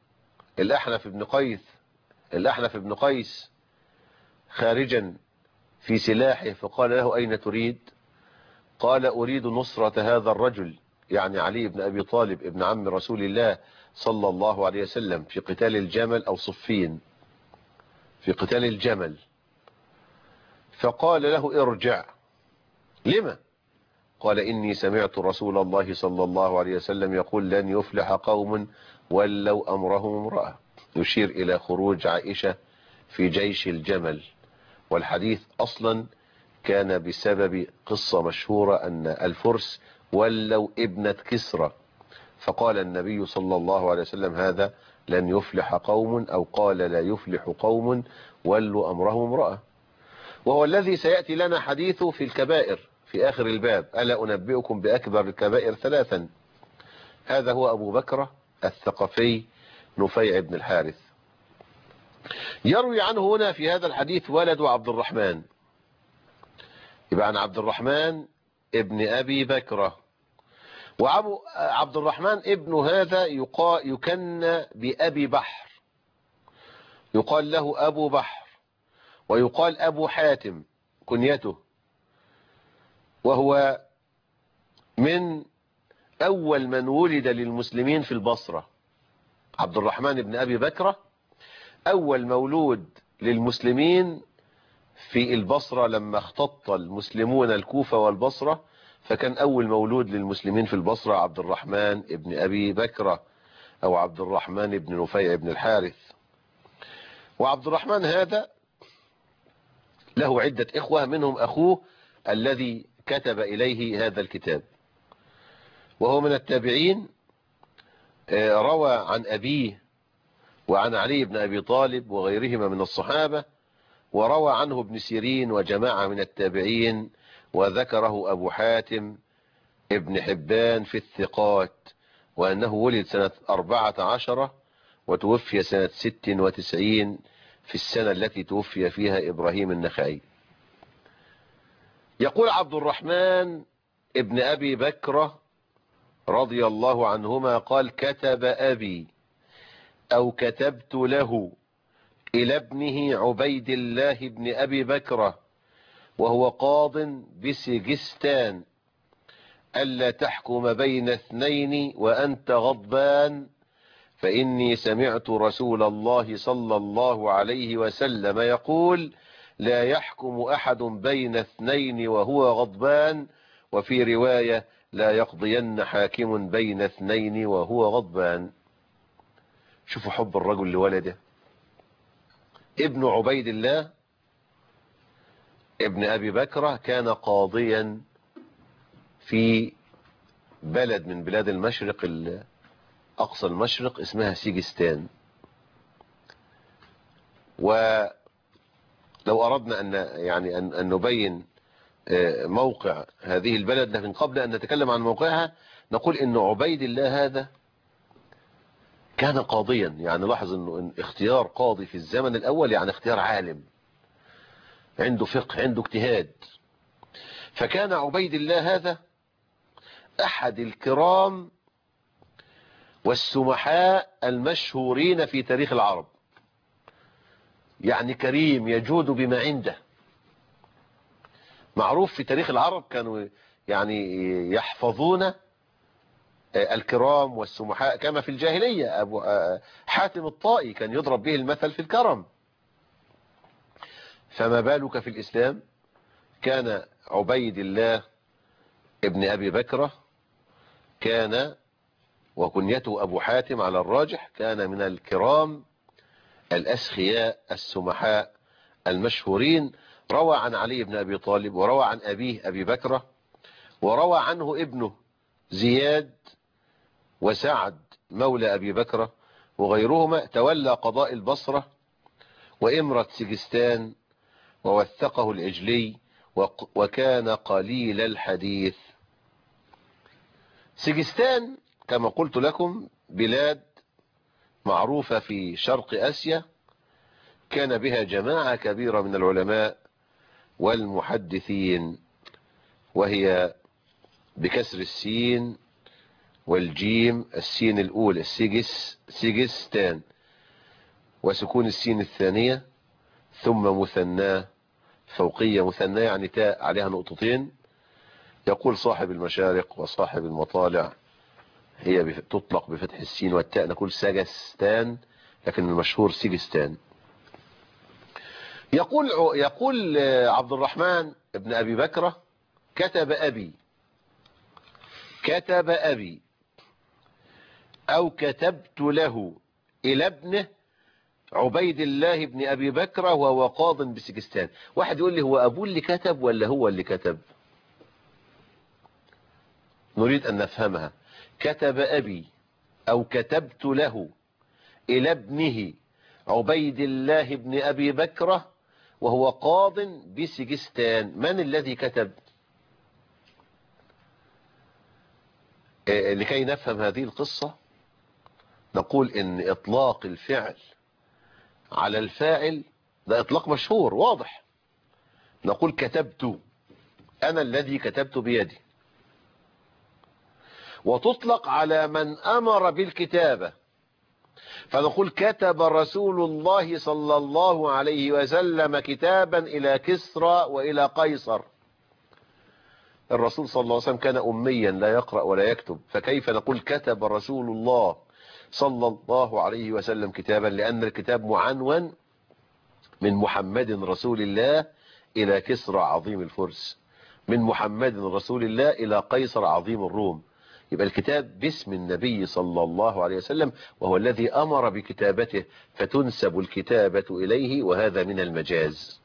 الأحنف بن قيس خارجا في سلاحه فقال له أين تريد؟ قال أريد نصرة هذا الرجل، يعني علي بن أبي طالب ابن عم رسول الله صلى الله عليه وسلم، في قتال الجمل أو صفين، في قتال الجمل. فقال له ارجع. لما؟ قال إني سمعت رسول الله صلى الله عليه وسلم يقول لن يفلح قوم ولوا أمرهم امرأة، يشير إلى خروج عائشة في جيش الجمل. والحديث أصلا كان بسبب قصة مشهورة أن الفرس ولوا ابنة كسرى، فقال النبي صلى الله عليه وسلم هذا لن يفلح قوم، أو قال لا يفلح قوم ولوا أمرهم امرأة. وهو الذي سيأتي لنا حديثه في الكبائر في آخر الباب: ألا أنبئكم بأكبر الكبائر ثلاثا. هذا هو أبو بكر الثقفي نفيع بن الحارث. يروي عنه هنا في هذا الحديث ولد عبد الرحمن، يبقى عن عبد الرحمن ابن أبي بكرة. وعبد الرحمن ابن هذا يكنى بأبي بحر، يقال له أبو بحر، ويقال أبو حاتم كنيته، وهو من أول من ولد للمسلمين في البصرة. عبد الرحمن ابن أبي بكرة أول مولود للمسلمين في البصرة، لما اختط المسلمون الكوفة والبصرة، فكان أول مولود للمسلمين في البصرة عبد الرحمن ابن أبي بكرة، أو عبد الرحمن ابن نفيع بن الحارث. وعبد الرحمن هذا له عدة إخوة، منهم أخوه الذي كتب إليه هذا الكتاب، وهو من التابعين. روى عن أبيه وعن علي بن أبي طالب وغيرهما من الصحابة، وروى عنه ابن سيرين وجماعة من التابعين، وذكره أبو حاتم ابن حبان في الثقات، وأنه ولد سنة 14 وتوفي سنة 96 في السنة التي توفي فيها إبراهيم النخعي. يقول عبد الرحمن ابن أبي بكرة رضي الله عنهما قال: كتب أبي أو كتبت له إلى ابنه عبيد الله بن أبي بكرة وهو قاض بسجستان ألا تحكم بين اثنين وأنت غضبان، فإني سمعت رسول الله صلى الله عليه وسلم يقول: لا يحكم أحد بين اثنين وهو غضبان، وفي رواية: لا يقضين حاكم بين اثنين وهو غضبان. شوفوا حب الرجل لولده. ابن عبيد الله ابن أبي بكرة كان قاضيا في بلد من بلاد المشرق أقصى المشرق اسمها سيجستان. ولو أردنا أن نبين موقع هذه البلد، لكن قبل أن نتكلم عن موقعها نقول إن عبيد الله هذا كان قاضيا. يعني لاحظ إن اختيار قاضي في الزمن الأول يعني اختيار عالم عنده فقه عنده اجتهاد. فكان عبيد الله هذا أحد الكرام والسمحاء المشهورين في تاريخ العرب. يعني كريم يجود بما عنده، معروف في تاريخ العرب كانوا يعني يحفظون الكرام والسمحاء كما في الجاهلية. أبو حاتم الطائي كان يضرب به المثل في الكرم، فما بالك في الإسلام. كان عبيد الله ابن أبي بكرة كان وكنيته أبو حاتم على الراجح، كان من الكرام الأسخياء السمحاء المشهورين. روى عن علي بن أبي طالب، وروى عن أبيه أبي بكرة، وروى عنه ابنه زياد وسعد مولى أبي بكرة وغيرهما. تولى قضاء البصرة وإمرة سجستان ووثقه العجلي، وكان قليل الحديث. سجستان كما قلت لكم بلاد معروفة في شرق آسيا، كان بها جماعة كبيرة من العلماء والمحدثين، وهي بكسر السين والجيم، السين الأولى سيجستان، وسكون السين الثانية، ثم مثناه فوقية. مثناه يعني تاء عليها نقطتين. يقول صاحب المشارق وصاحب المطالع هي تطلق بفتح السين والتاء، نقول سجستان، لكن المشهور سيجستان. يقول عبد الرحمن ابن أبي بكرة كتب أبي أو كتبت له إلى ابنه عبيد الله بن أبي بكرة وهو قاض بسجستان. واحد يقول لي هو أبوه اللي كتب ولا هو اللي كتب؟ نريد أن نفهمها. كتب أبي أو كتبت له إلى ابنه عبيد الله بن أبي بكرة وهو قاض بسجستان، من الذي كتب؟ لكي نفهم هذه القصة نقول إن إطلاق الفعل على الفاعل ده إطلاق مشهور واضح. نقول كتبت، أنا الذي كتبت بيدي. وتطلق على من أمر بالكتابة، فنقول كتب رسول الله صلى الله عليه وسلم كتابا إلى كسرى وإلى قيصر. الرسول صلى الله عليه وسلم كان أميا لا يقرأ ولا يكتب، فكيف نقول كتب رسول الله صلى الله عليه وسلم كتابا؟ لأن الكتاب معنون من محمد رسول الله إلى كسرى عظيم الفرس، من محمد رسول الله إلى قيصر عظيم الروم. يبقى الكتاب باسم النبي صلى الله عليه وسلم، وهو الذي أمر بكتابته، فتنسب الكتابة إليه، وهذا من المجاز.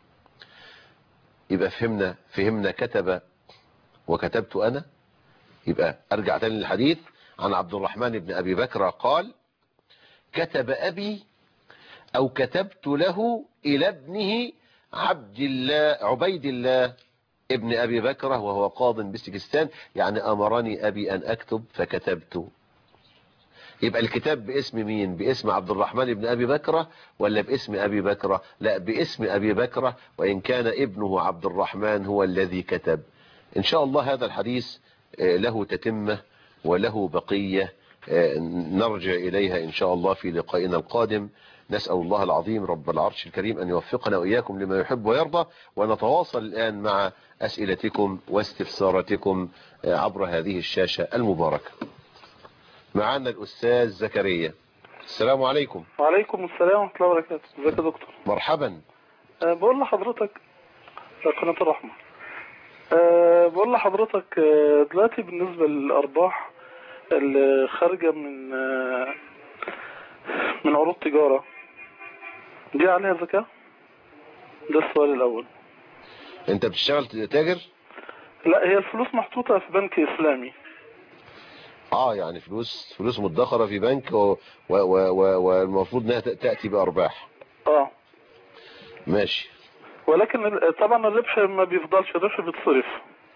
يبقى فهمنا كتب وكتبت أنا. يبقى أرجع تاني للحديث عن عبد الرحمن بن أبي بكر قال كتب أبي أو كتبت له إلى ابنه عبيد الله ابن أبي بكرة وهو قاض بسجستان، يعني أمرني أبي أن أكتب فكتبت. يبقى الكتاب باسم مين؟ باسم عبد الرحمن بن أبي بكرة ولا باسم أبي بكرة؟ لا، باسم أبي بكرة، وإن كان ابنه عبد الرحمن هو الذي كتب. إن شاء الله هذا الحديث له تتمة وله بقية نرجع إليها إن شاء الله في لقائنا القادم. نسأل الله العظيم رب العرش الكريم أن يوفقنا وإياكم لما يحب ويرضى، ونتواصل الآن مع أسئلتكم واستفساراتكم عبر هذه الشاشة المباركة. معنا الأستاذ زكريا. السلام عليكم. وعليكم السلام ورحمة الله وبركاته. ازيك يا دكتور؟ مرحبا. بقول لحضرتك قناة الرحمة. بقول لحضرتك دلوقتي بالنسبة للأرباح اللي خارجة من عروض تجارة دي عليها زكاة؟ ده السؤال الأول. أنت بتشتغل تاجر؟ لا، هي الفلوس محطوطة في بنك إسلامي. يعني فلوس مدخرة في بنك والمفروض انها تأتي بأرباح. ماشي. ولكن طبعا الربح ما بيفضلش، الربح بيتصرف.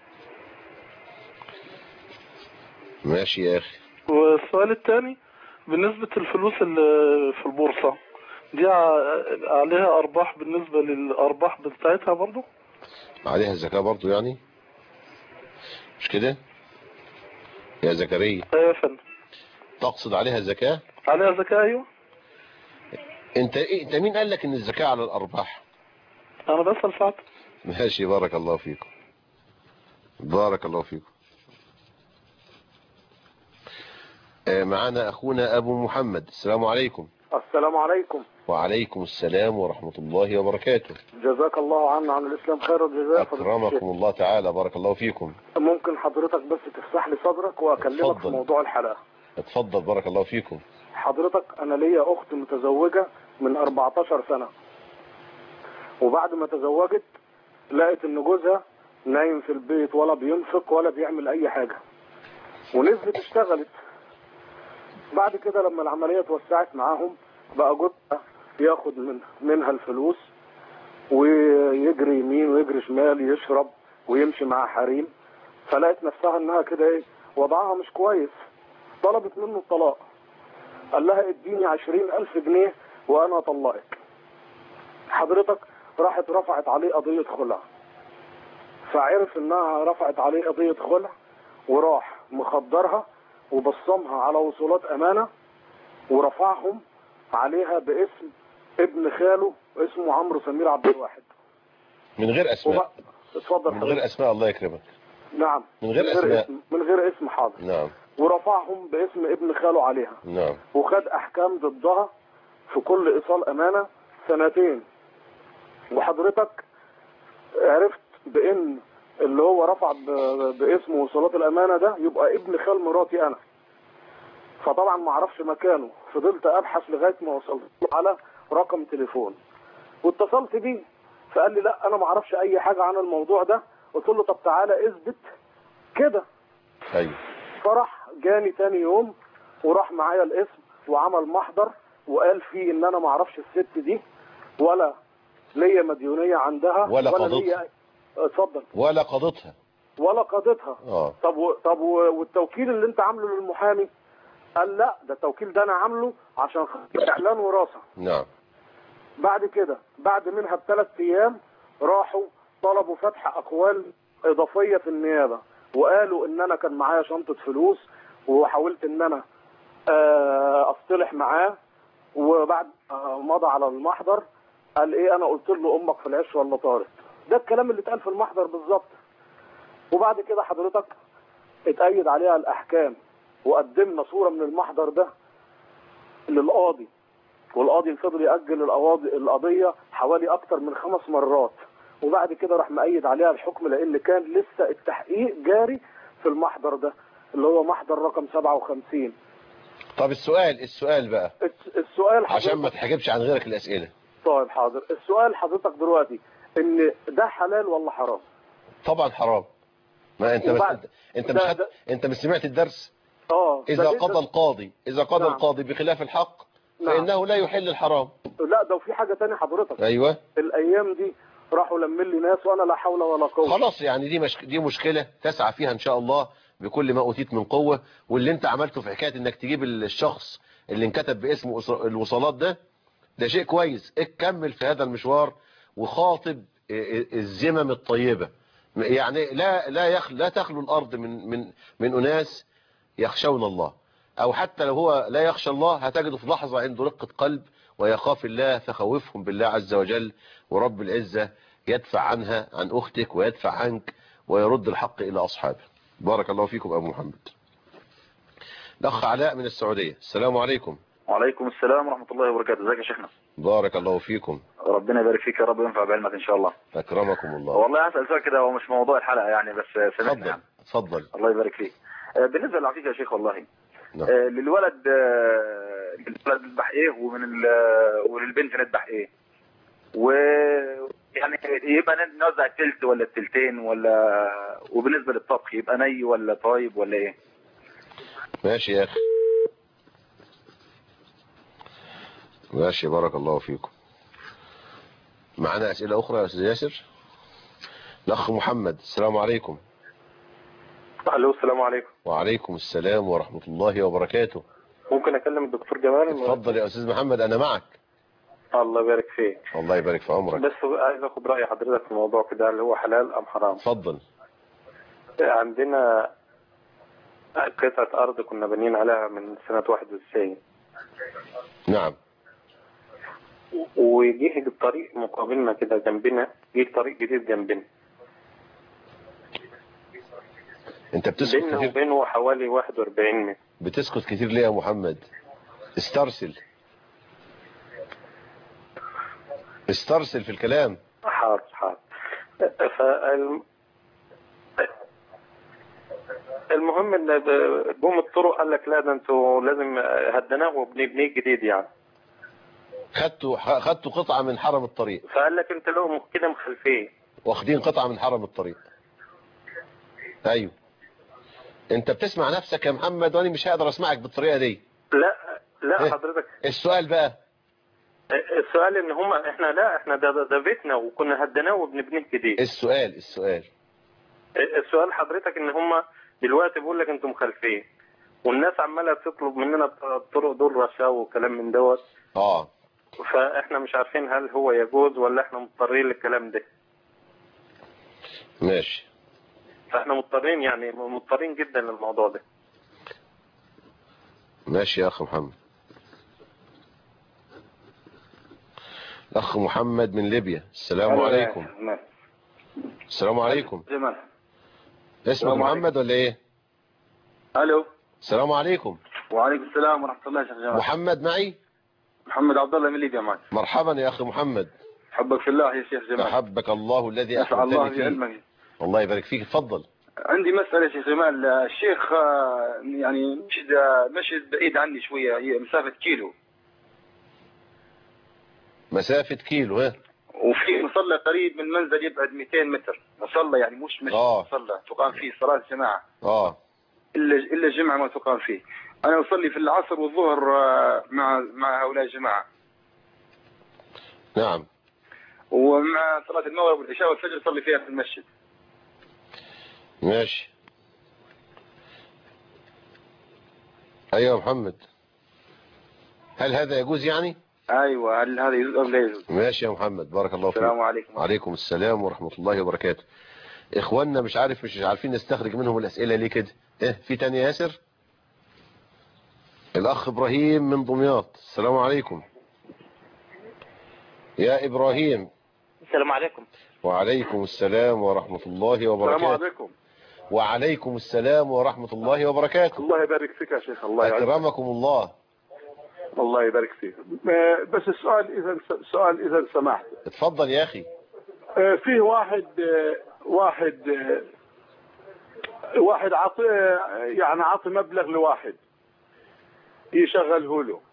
ماشي يا اخي. والسؤال الثاني بالنسبة للفلوس اللي في البورصة دي عليها أرباح، بالنسبة للأرباح بتاعتها برضو عليها الزكاة برضو يعني، مش كده يا زكريا؟ أيوة يا فندم. تقصد عليها الزكاة؟ عليها زكاة أيوة. انت مين قال لك ان الزكاة على الأرباح؟ أنا بسأل ساعات. ماشي، بارك الله فيكم، بارك الله فيكم. معنا أخونا أبو محمد. السلام عليكم. السلام عليكم. وعليكم السلام ورحمة الله وبركاته. جزاك الله عنا عن الإسلام خير الجزاء. أكرمكم الله تعالى، بارك الله فيكم. ممكن حضرتك بس تفسح لي صدرك وأكلمك في موضوع الحلقة؟ اتفضل، بارك الله فيكم. حضرتك أنا ليا أخت متزوجة من 14 سنة، وبعد ما تزوجت لقيت إن جوزها نايم في البيت ولا بينفق ولا بيعمل أي حاجة، ونزلت اشتغلت. بعد كده لما العملية توسعت معاهم بقى جوزها ياخد منها الفلوس ويجري يمين ويجري شمال، يشرب ويمشي مع حريم. فلقيت نفسها انها كده ايه، وضعها مش كويس. طلبت منه الطلاق، قال لها اديني 20,000 جنيه وانا اطلقك. حضرتك راحت رفعت عليه قضية خلع، فعرف انها رفعت عليه قضية خلع وراح مخدرها وبصمها على وصولات امانة ورفعهم عليها باسم ابن خاله اسمه عمرو سمير عبد الواحد. من غير اسماء. اتفضل. من غير اسماء، الله يكرمك. نعم. من غير اسماء. من غير اسم، حاضر. نعم. ورفعهم باسم ابن خاله عليها. نعم. وخد احكام ضدها في كل ايصال امانة 2 سنين. وحضرتك عرفت بان اللي هو رفع باسم وصولات الامانة ده يبقى ابن خال مراتي انا. فطبعا ما اعرفش مكانه، فضلت ابحث لغايه ما وصلت على رقم تليفون واتصلت بيه، فقال لي لا انا ما اعرفش اي حاجه عن الموضوع ده. قلت له طب تعالى اثبت كده. ايوه. فراح جاني تاني يوم وراح معايا الاسم وعمل محضر وقال فيه ان انا ما اعرفش الست دي ولا ليا مديونيه عندها ولا قضتها. اتفضل. ولا قضتها. ولا قضتها. طب والتوكيل اللي انت عامله للمحامي؟ قال لا ده التوكيل ده انا عامله عشان اعلان وراثه. نعم. بعد كده بعد منها ب3 ايام راحوا طلبوا فتح اقوال اضافيه في النيابه، وقالوا ان انا كان معايا شنطه فلوس وحاولت ان انا اصطلح معاه. وبعد مضى على المحضر قال ايه، انا قلت له امك في العش ولا طارت. ده الكلام اللي اتقال في المحضر بالظبط. وبعد كده حضرتك اتأيد عليها الاحكام وقدمنا صورة من المحضر ده للقاضي، والقاضي فضل يأجل القضية حوالي أكتر من 5 مرات. وبعد كده راح مأيد عليها الحكم لأن كان لسه التحقيق جاري في المحضر ده اللي هو محضر رقم 57. طب السؤال بقى، السؤال عشان ما تحجبش عن غيرك الأسئلة. طيب حاضر. السؤال حضرتك دلوقتي ان ده حلال ولا حرام؟ طبعا حرام. ما انت مش سمعت الدرس؟ إذا قضى القاضي بخلاف الحق فإنه لا يحل الحرام. لا ده وفي حاجة تانية حضرتك. أيوة. الأيام دي راحوا لمن لي ناس وأنا لا حول ولا قوة. خلاص يعني دي مشكلة تسعى فيها إن شاء الله بكل ما أوتيت من قوة. واللي أنت عملته في حكاية إنك تجيب الشخص اللي انكتب باسم الوصالات ده شيء كويس. اكمل في هذا المشوار وخاطب الذمم الطيبة. يعني لا تخلو الأرض من أناس يخشون الله، او حتى لو هو لا يخشى الله هتجده في لحظة عنده رقة قلب ويخاف الله، فخوفهم بالله عز وجل، ورب العزة يدفع عنها عن اختك ويدفع عنك ويرد الحق الى اصحابه. بارك الله فيكم ابو محمد. الاخ علاء من السعودية. السلام عليكم. وعليكم السلام ورحمة الله وبركاته. ازيك يا شيخنا؟ بارك الله فيكم. ربنا يبارك فيك يا رب وينفع بعلمك ان شاء الله. اكرمكم الله. والله هسأل سؤال كده، هو مش موضوع الحلقة يعني، بس سامحني يعني. اتفضل. الله يبارك فيك. بالنسبة للعقيقة يا شيخ، والله للولد نذبح ايه وللبنت نذبح ايه؟ ويعني يبقى نوزع التلت ولا التلتين وبالنسبة للطبخ يبقى ني ولا طايب ولا ايه؟ ماشي يا أخي، ماشي، بارك الله فيكم. معنا أسئلة أخرى يا أستاذ ياسر؟ الأخ محمد، السلام عليكم. الو، السلام عليكم. وعليكم السلام ورحمة الله وبركاته. ممكن اكلم الدكتور جمال؟ اتفضل يا أستاذ محمد، أنا معك. الله يبارك فيك. الله يبارك في عمرك. بس عايز اخد راي حضرتك في الموضوع كده، اللي هو حلال ام حرام. اتفضل. عندنا قطعه ارض كنا بانيين عليها من سنه 91. نعم. وجه الطريق مقابلنا كده جنبنا، جه طريق جديد جنبنا. انت بتسكت بيننا كتير. وبينه حوالي 41 متر. بتسكت كتير ليه يا محمد؟ استرسل، استرسل في الكلام. حاضر حاضر. المهم ان جم الطرق قال لك لا، ده انتوا لازم هدناه وبنبنيه جديد يعني. خدتوا قطعة من حرم الطريق. فقال لك انت لهم كده مخلفين. واخدين قطعة من حرم الطريق. ايوه. انت بتسمع نفسك يا محمد، وانا مش هقدر اسمعك بالطريقة دي. لا إيه؟ حضرتك. السؤال بقى. السؤال ان هم احنا ده بيتنا وكنا هدناه وبنبنيه جديد. السؤال حضرتك ان هم دلوقتي بيقول لك انتم مخالفين، والناس عماله تطلب مننا الطرق دول رشاوى وكلام من دوت. فاحنا مش عارفين هل هو يجوز ولا احنا مضطرين للكلام ده. ماشي. فاحنا مضطرين، يعني مضطرين جدا للموضوع ده. ماشي يا اخ محمد. الاخ محمد من ليبيا، السلام عليكم. السلام عليكم. جمال. اسمك محمد ولا ايه؟ الو. السلام عليكم. وعليكم السلام ورحمه الله يا شيخ جمال. محمد معي؟ محمد عبد الله من ليبيا معك. مرحبا يا اخي محمد. حبك في الله يا شيخ جمال. احبك الله الذي احببتني احببتني في فيه. علمك. الله يبارك فيك، اتفضل. عندي مسألة يا شيخ جمال. الشيخ يعني مشي بعيد عني شوية، هي مسافة كيلو. مسافة كيلو، ها؟ وفي مصلى قريب من المنزل يبعد 200 متر، مصلى يعني مش مصلى تقام فيه صلاة جماعة. إلا الجمعة ما تقام فيه. أنا أصلي في العصر والظهر مع هؤلاء الجماعة. نعم. ومع صلاة المغرب والعشاء والفجر صلي فيها في المسجد. ماشي. ايوه محمد، هل هذا يجوز يعني؟ ايوه، هل هذا يجوز ام لا يجوز؟ ماشي يا محمد، بارك الله فيك. السلام عليكم. وعليكم السلام ورحمة الله وبركاته. اخواننا مش عارفين نستخرج منهم الاسئلة ليه كده؟ في تاني ياسر؟ الاخ ابراهيم من دمياط، السلام عليكم. يا ابراهيم. السلام عليكم. وعليكم السلام ورحمة الله وبركاته. السلام عليكم. وعليكم السلام ورحمة الله وبركاته. الله يبارك فيك يا شيخ. الله يعزك. أكرمكم الله. الله يبارك فيك. بس السؤال إذا سمحت. اتفضل يا أخي. فيه واحد عطي مبلغ لواحد يشغله له،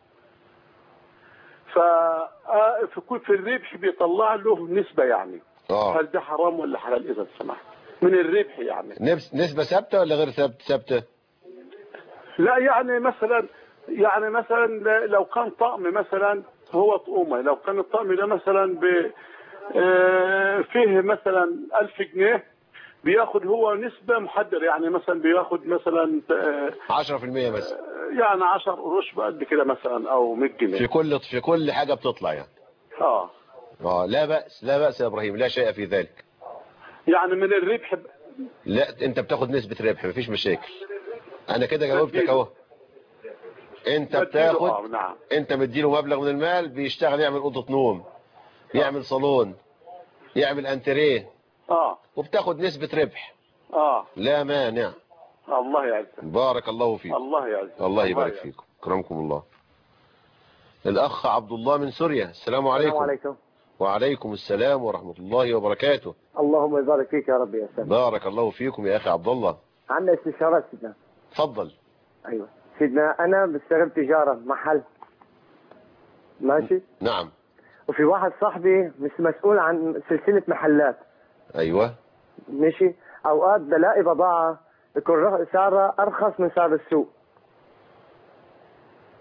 في الربح بيطلع له نسبة يعني. هل ده حرام ولا حلال إذا سمحت؟ من الربح يعني. نسبة ثابتة ولا غير ثابتة؟ لا يعني مثلا لو كان طقم مثلا هو طقومة، لو كان الطقم ده مثلا فيه مثلا 1000 جنيه بياخد هو نسبة محددة، يعني مثلا بياخد مثلا 10% مثلا، يعني 10 قروش قد كده مثلا او 100 جنيه في كل حاجة بتطلع يعني. لا بأس يا ابراهيم، لا شيء في ذلك. يعني من الربح لا، انت بتاخد نسبة ربح، مفيش مشاكل. انا كده جاوبتك اهو. انت بتاخد نعم. انت مديله مبلغ من المال، بيشتغل يعمل اوضه نوم، يعمل صالون، يعمل انتريه، وبتاخد نسبة ربح. لا مانع. الله يعزك. بارك الله فيك. الله يعزك. الله يبارك فيكم. اكرمكم الله. الاخ عبد الله من سوريا، السلام عليكم. السلام عليكم. وعليكم السلام ورحمة الله وبركاته. اللهم يبارك فيك يا رب يا سيدنا. بارك الله فيكم يا اخي عبد الله. عندنا استشارات سيدنا. تفضل. ايوه سيدنا، انا بشتغل تجارة محل، ماشي. نعم. وفي واحد صاحبي مش مسؤول عن سلسلة محلات. ايوه. ماشي. اوقات بلاقي بضاعة يكون سعرها ارخص من سعر السوق.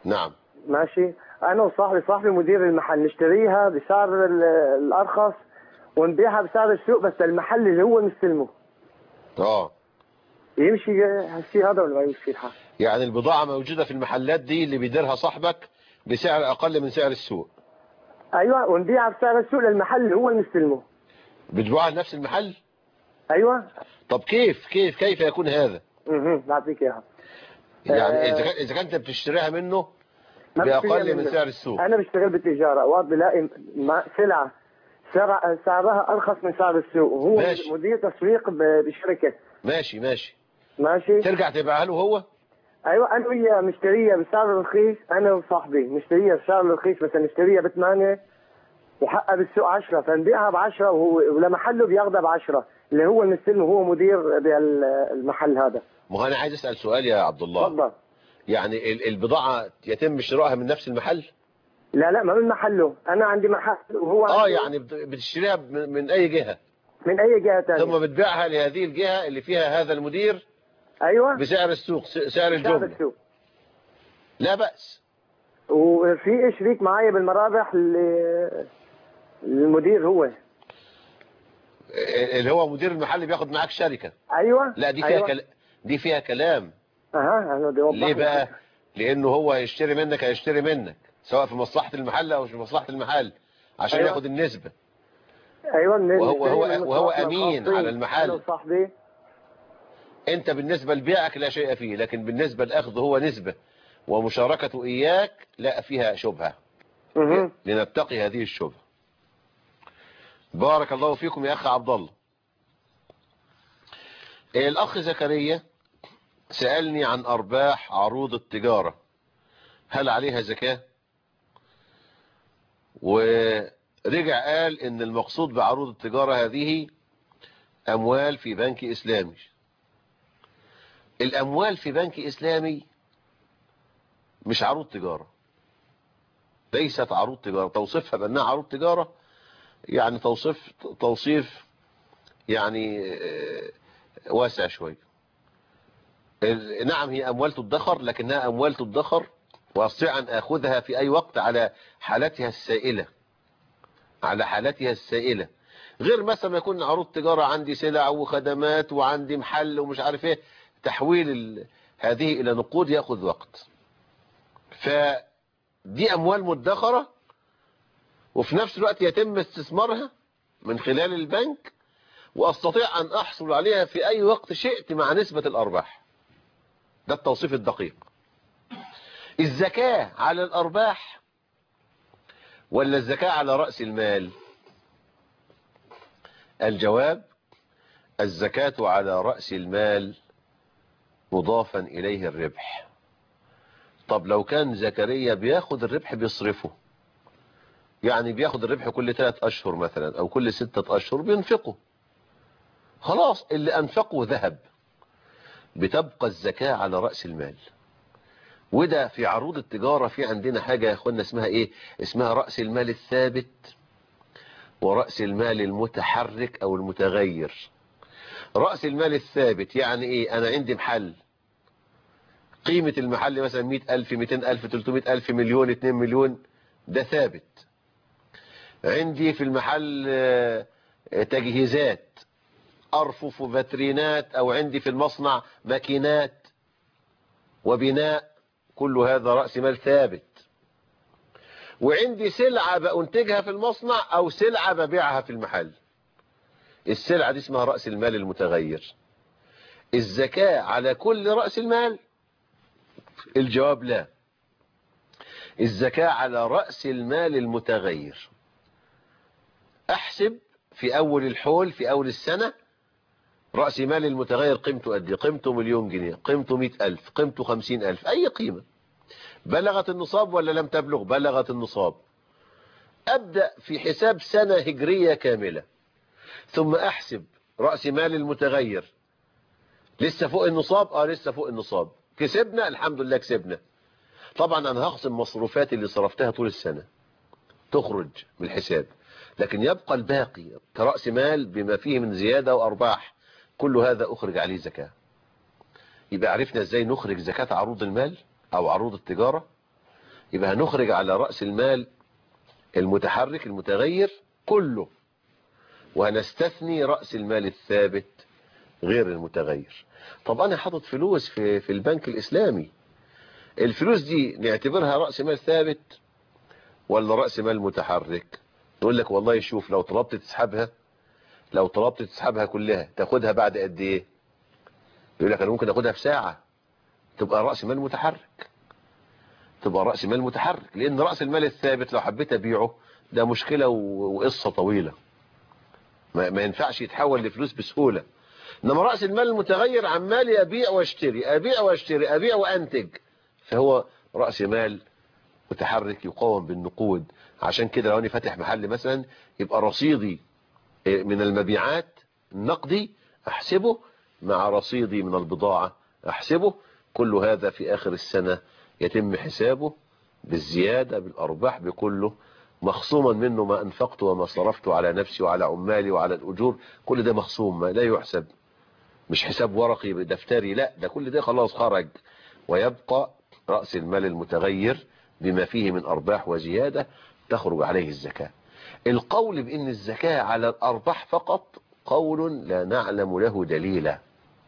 نعم. ماشي. انا وصاحبي مدير المحل نشتريها بسعر الارخص ونبيعها بسعر السوق، بس المحل اللي هو مستلمه. يمشي هالشيء هذا ولا ما يمشي الحال؟ يعني البضاعة موجودة في المحلات دي اللي بيديرها صاحبك بسعر اقل من سعر السوق. ايوه، ونبيعها بسعر السوق للمحل اللي هو مستلمه. بتبيعها لنفس المحل؟ ايوه. طب كيف يكون هذا؟ بعطيك اياها. يعني اذا كنت بتشتريها منه باقل من سعر السوق. انا بشتغل بالتجاره، اوقات بلاقي سلعه سعرها ارخص من سعر السوق، وهو ماشي. مدير تسويق بشركه. ماشي ترجع تبيعها له هو؟ ايوه، انا وياه مشتريها بسعر رخيص، انا وصاحبي مشتريها بسعر رخيص، مثلا نشتريها ب8 وحقها بالسوق 10، فنبيعها ب10 ولمحله بياخذها ب10 اللي هو المستلم وهو مدير بالمحل هذا. ما انا عايز اسال سؤال يا عبد الله. اتفضل. يعني البضاعه يتم شرائها من نفس المحل؟ لا ما من محله، انا عندي محل وهو يعني بتشتريها من اي جهه؟ من اي جهه ثانيه، ثم بتبيعها لهذه الجهه اللي فيها هذا المدير. ايوه، بسعر السوق، سعر الجمله. بسعر السوق. لا بأس. وفي شريك معايا بالمرابح المدير هو اللي هو مدير المحل بياخد معاك شركه. ايوه. لا دي فيها دي فيها كلام. ليه بقى؟ لانه هو هيشتري منك سواء في مصلحه المحل او في مصلحه المحل عشان ياخد النسبه. وهو امين على المحل. صاحبي انت بالنسبه لبيعك لا شيء فيه، لكن بالنسبه لاخذه هو نسبه ومشاركته اياك لا فيها شبهه. لنتقي هذه الشبهه. بارك الله فيكم يا اخ عبد الله. الاخ زكريا سألني عن ارباح عروض التجارة، هل عليها زكاة؟ ورجع قال ان المقصود بعروض التجارة هذه اموال في بنك اسلامي. الاموال في بنك اسلامي مش عروض تجارة، ليست عروض تجارة. توصيفها بانها عروض تجارة يعني توصيف يعني واسع شوية. نعم هي اموال تدخر، لكنها اموال تدخر واستطيع ان اخذها في اي وقت على حالتها السائلة، غير مثلا يكون عروض تجارة عندي سلع وخدمات وعندي محل ومش عارف ايه، تحويل هذه الى نقود ياخذ وقت. فدي اموال مدخرة وفي نفس الوقت يتم استثمارها من خلال البنك، واستطيع ان احصل عليها في اي وقت شئت مع نسبة الارباح. ده التوصيف الدقيق. الزكاة على الارباح ولا الزكاة على رأس المال؟ الجواب الزكاة على رأس المال مضافا اليه الربح. طب لو كان زكريا بياخد الربح بيصرفه، يعني بياخد الربح كل 3 اشهر مثلا او كل 6 اشهر بينفقه، خلاص اللي انفقه ذهب، بتبقى الزكاة على رأس المال. وده في عروض التجارة في عندنا حاجة يا اخوانا اسمها ايه؟ اسمها رأس المال الثابت ورأس المال المتحرك او المتغير. رأس المال الثابت يعني ايه؟ انا عندي محل، قيمة المحل مثلا 100,000 200,000 300,000 مليون 2 مليون، ده ثابت. عندي في المحل تجهيزات، أرفف وفاترينات، أو عندي في المصنع ماكينات وبناء، كل هذا رأس مال ثابت. وعندي سلعة بأنتجها في المصنع أو سلعة ببيعها في المحل، السلعة دي اسمها رأس المال المتغير. الزكاة على كل رأس المال؟ الجواب لا، الزكاة على رأس المال المتغير. احسب في اول الحول في اول السنة رأس مال المتغير قيمته قد ايه؟ قيمته 1,000,000 جنيه، قيمته 100,000، قيمته 50,000، اي قيمة. بلغت النصاب ولا لم تبلغ؟ بلغت النصاب. ابدأ في حساب سنة هجرية كاملة، ثم احسب رأس مال المتغير لسه فوق النصاب. لسه فوق النصاب. كسبنا الحمد لله كسبنا. طبعا انا هخصم مصروفاتي اللي صرفتها طول السنة تخرج من الحساب، لكن يبقى الباقي كرأس مال بما فيه من زيادة وأرباح، كل هذا أخرج عليه زكاة. يبقى عرفنا ازاي نخرج زكاة عروض المال أو عروض التجارة. يبقى هنخرج على رأس المال المتحرك المتغير كله، وهنستثني رأس المال الثابت غير المتغير. طب أنا حاطط فلوس في البنك الإسلامي، الفلوس دي نعتبرها رأس مال ثابت ولا رأس مال متحرك؟ يقول لك والله شوف، لو طلبت تسحبها كلها تاخدها بعد قد ايه؟ يقول لك انا ممكن اخدها في ساعة، تبقى رأس مال متحرك، لان رأس المال الثابت لو حبيت ابيعه ده مشكلة وقصة طويلة، ما ينفعش يتحول لفلوس بسهولة. انما رأس المال المتغير عمال ابيع واشتري وانتج، فهو رأس مال متحرك يقاوم بالنقود. عشان كده لو انا فاتح محل مثلا، يبقى رصيدي من المبيعات النقدي احسبه مع رصيدي من البضاعة احسبه، كل هذا في اخر السنة يتم حسابه بالزيادة بالارباح بكله، مخصوما منه ما انفقت وما صرفت على نفسي وعلى عمالي وعلى الاجور، كل ده مخصوم، ما لا يحسب، مش حساب ورقي دفتري، لا ده كل ده خلاص خرج، ويبقى رأس المال المتغير بما فيه من أرباح وزيادة تخرج عليه الزكاة. القول بأن الزكاة على الأرباح فقط قول لا نعلم له دليلا،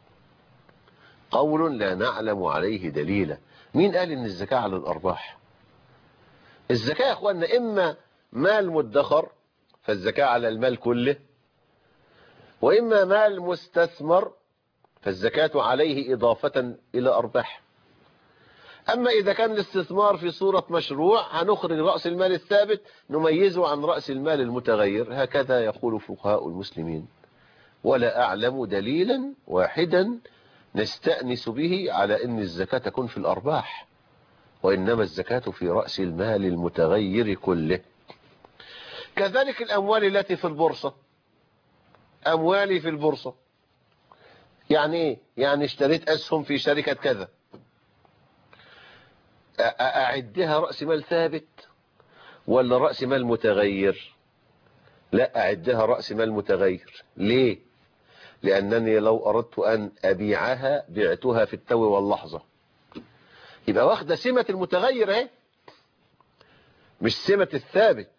قول لا نعلم عليه دليلا. مين قال أن الزكاة على الأرباح؟ الزكاة يا أخوانا إما مال مدخر فالزكاة على المال كله، وإما مال مستثمر فالزكاة عليه إضافة إلى أرباح. أما إذا كان الاستثمار في صورة مشروع هنخرج رأس المال الثابت نميزه عن رأس المال المتغير، هكذا يقول فقهاء المسلمين، ولا أعلم دليلا واحدا نستأنس به على أن الزكاة تكون في الأرباح، وإنما الزكاة في رأس المال المتغير كله. كذلك الأموال التي في البورصة، أموالي في البورصة يعني إيه؟ يعني اشتريت أسهم في شركة كذا، أعدها رأس مال ثابت ولا رأس مال متغير؟ لا، أعدها رأس مال متغير. ليه؟ لأنني لو أردت أن أبيعها بعتها في التو واللحظة، يبقى واخدة سمة المتغير اهي مش سمة الثابت،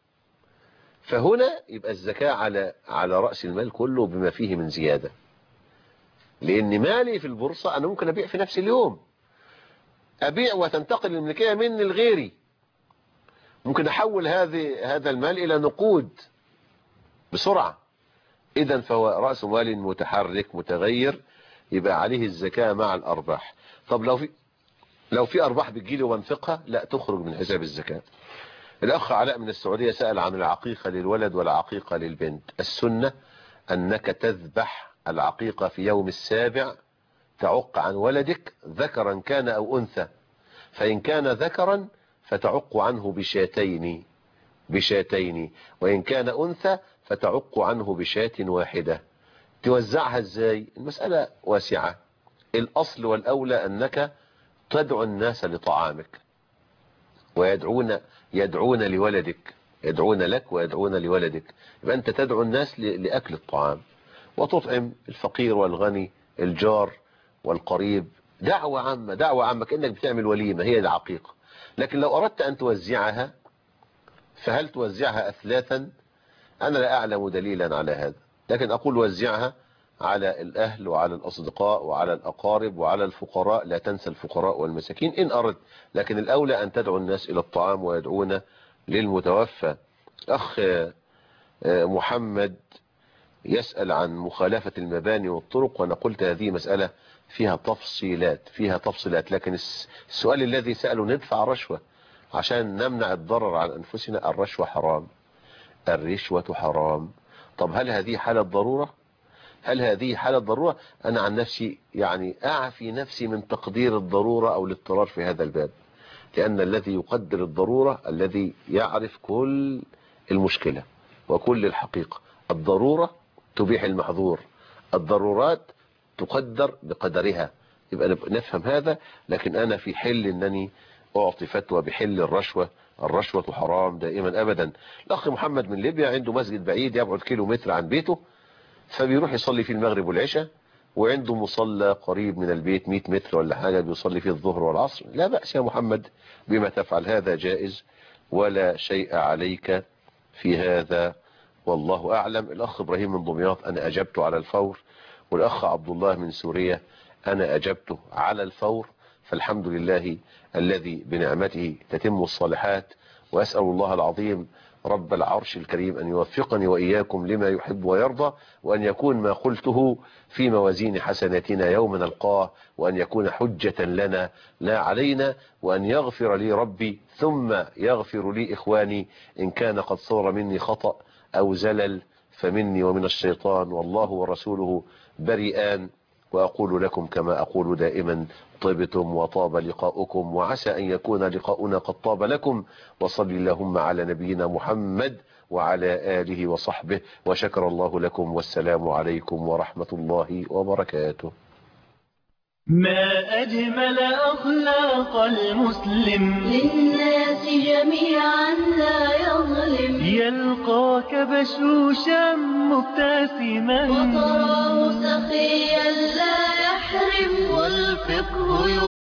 فهنا يبقى الزكاة على رأس المال كله بما فيه من زيادة، لأن مالي في البورصة أنا ممكن أبيع في نفس اليوم، أبيع وتنتقل الملكية مني لغيري، ممكن أحول هذا المال إلى نقود بسرعة. إذن فهو رأس مال متحرك متغير، يبقى عليه الزكاة مع الأرباح. طب لو في أرباح بتجيلي وانفقها، لا تخرج من حساب الزكاة. الأخ علاء من السعودية سأل عن العقيقة للولد والعقيقة للبنت. السنة أنك تذبح العقيقة في يوم السابع، تعق عن ولدك ذكرا كان أو أنثى، فإن كان ذكرا فتعق عنه بشاتين، وإن كان أنثى فتعق عنه بشاة واحدة. توزعها ازاي؟ المسألة واسعة، الأصل والأولى أنك تدعو الناس لطعامك، يدعون لولدك، يدعون لك ويدعون لولدك، يبقى أنت تدعو الناس لأكل الطعام، وتطعم الفقير والغني الجار والقريب، دعوة عامة كأنك بتعمل وليمة، هي العقيقة. لكن لو أردت أن توزعها، فهل توزعها أثلاثا؟ أنا لا أعلم دليلا على هذا، لكن أقول وزعها على الأهل وعلى الأصدقاء وعلى الأقارب وعلى الفقراء، لا تنسى الفقراء والمساكين إن أردت، لكن الأولى أن تدعو الناس إلى الطعام ويدعون للمتوفى. أخ محمد يسأل عن مخالفة المباني والطرق، وأنا قلت هذه مسألة فيها تفصيلات، لكن السؤال الذي سأله ندفع رشوة عشان نمنع الضرر عن أنفسنا، الرشوة حرام، الرشوة حرام. طب هل هذه حالة ضرورة؟ أنا عن نفسي يعني أعفي نفسي من تقدير الضرورة أو الاضطرار في هذا الباب، لأن الذي يقدر الضرورة الذي يعرف كل المشكلة وكل الحقيقة. الضرورة تبيح المحظور، الضرورات تقدر بقدرها، يبقى نفهم هذا. لكن أنا في حل أنني أعطي فتوى بحل الرشوة حرام دائما أبدا. الأخ محمد من ليبيا عنده مسجد بعيد يبعد كيلومتر عن بيته، فبيروح يصلي في المغرب والعشاء وعنده مصلى قريب من البيت 100 متر ولا حاجة بيصلي فيه الظهر والعصر، لا بأس يا محمد بما تفعل، هذا جائز ولا شيء عليك في هذا، والله أعلم. الأخ إبراهيم من دمياط أنا أجبته على الفور، والأخ عبد الله من سوريا أنا أجبته على الفور، فالحمد لله الذي بنعمته تتم الصالحات، وأسأل الله العظيم رب العرش الكريم أن يوفقني وإياكم لما يحب ويرضى، وأن يكون ما قلته في موازين حسناتنا يوم نلقاه، وأن يكون حجة لنا لا علينا، وأن يغفر لي ربي ثم يغفر لي إخواني إن كان قد صار مني خطأ أو زلل فمني ومن الشيطان، والله ورسوله بريئان. وأقول لكم كما أقول دائما: طبتم وطاب لقاؤكم، وعسى أن يكون لقاؤنا قد طاب لكم. وصل اللهم على نبينا محمد وعلى آله وصحبه، وشكر الله لكم، والسلام عليكم ورحمة الله وبركاته. ما أجمل أخلاق المسلم، للناس جميعا لا يظلم، يلقاك بشوشا مبتسما، وتراه سخيا لا يحرم، والفقه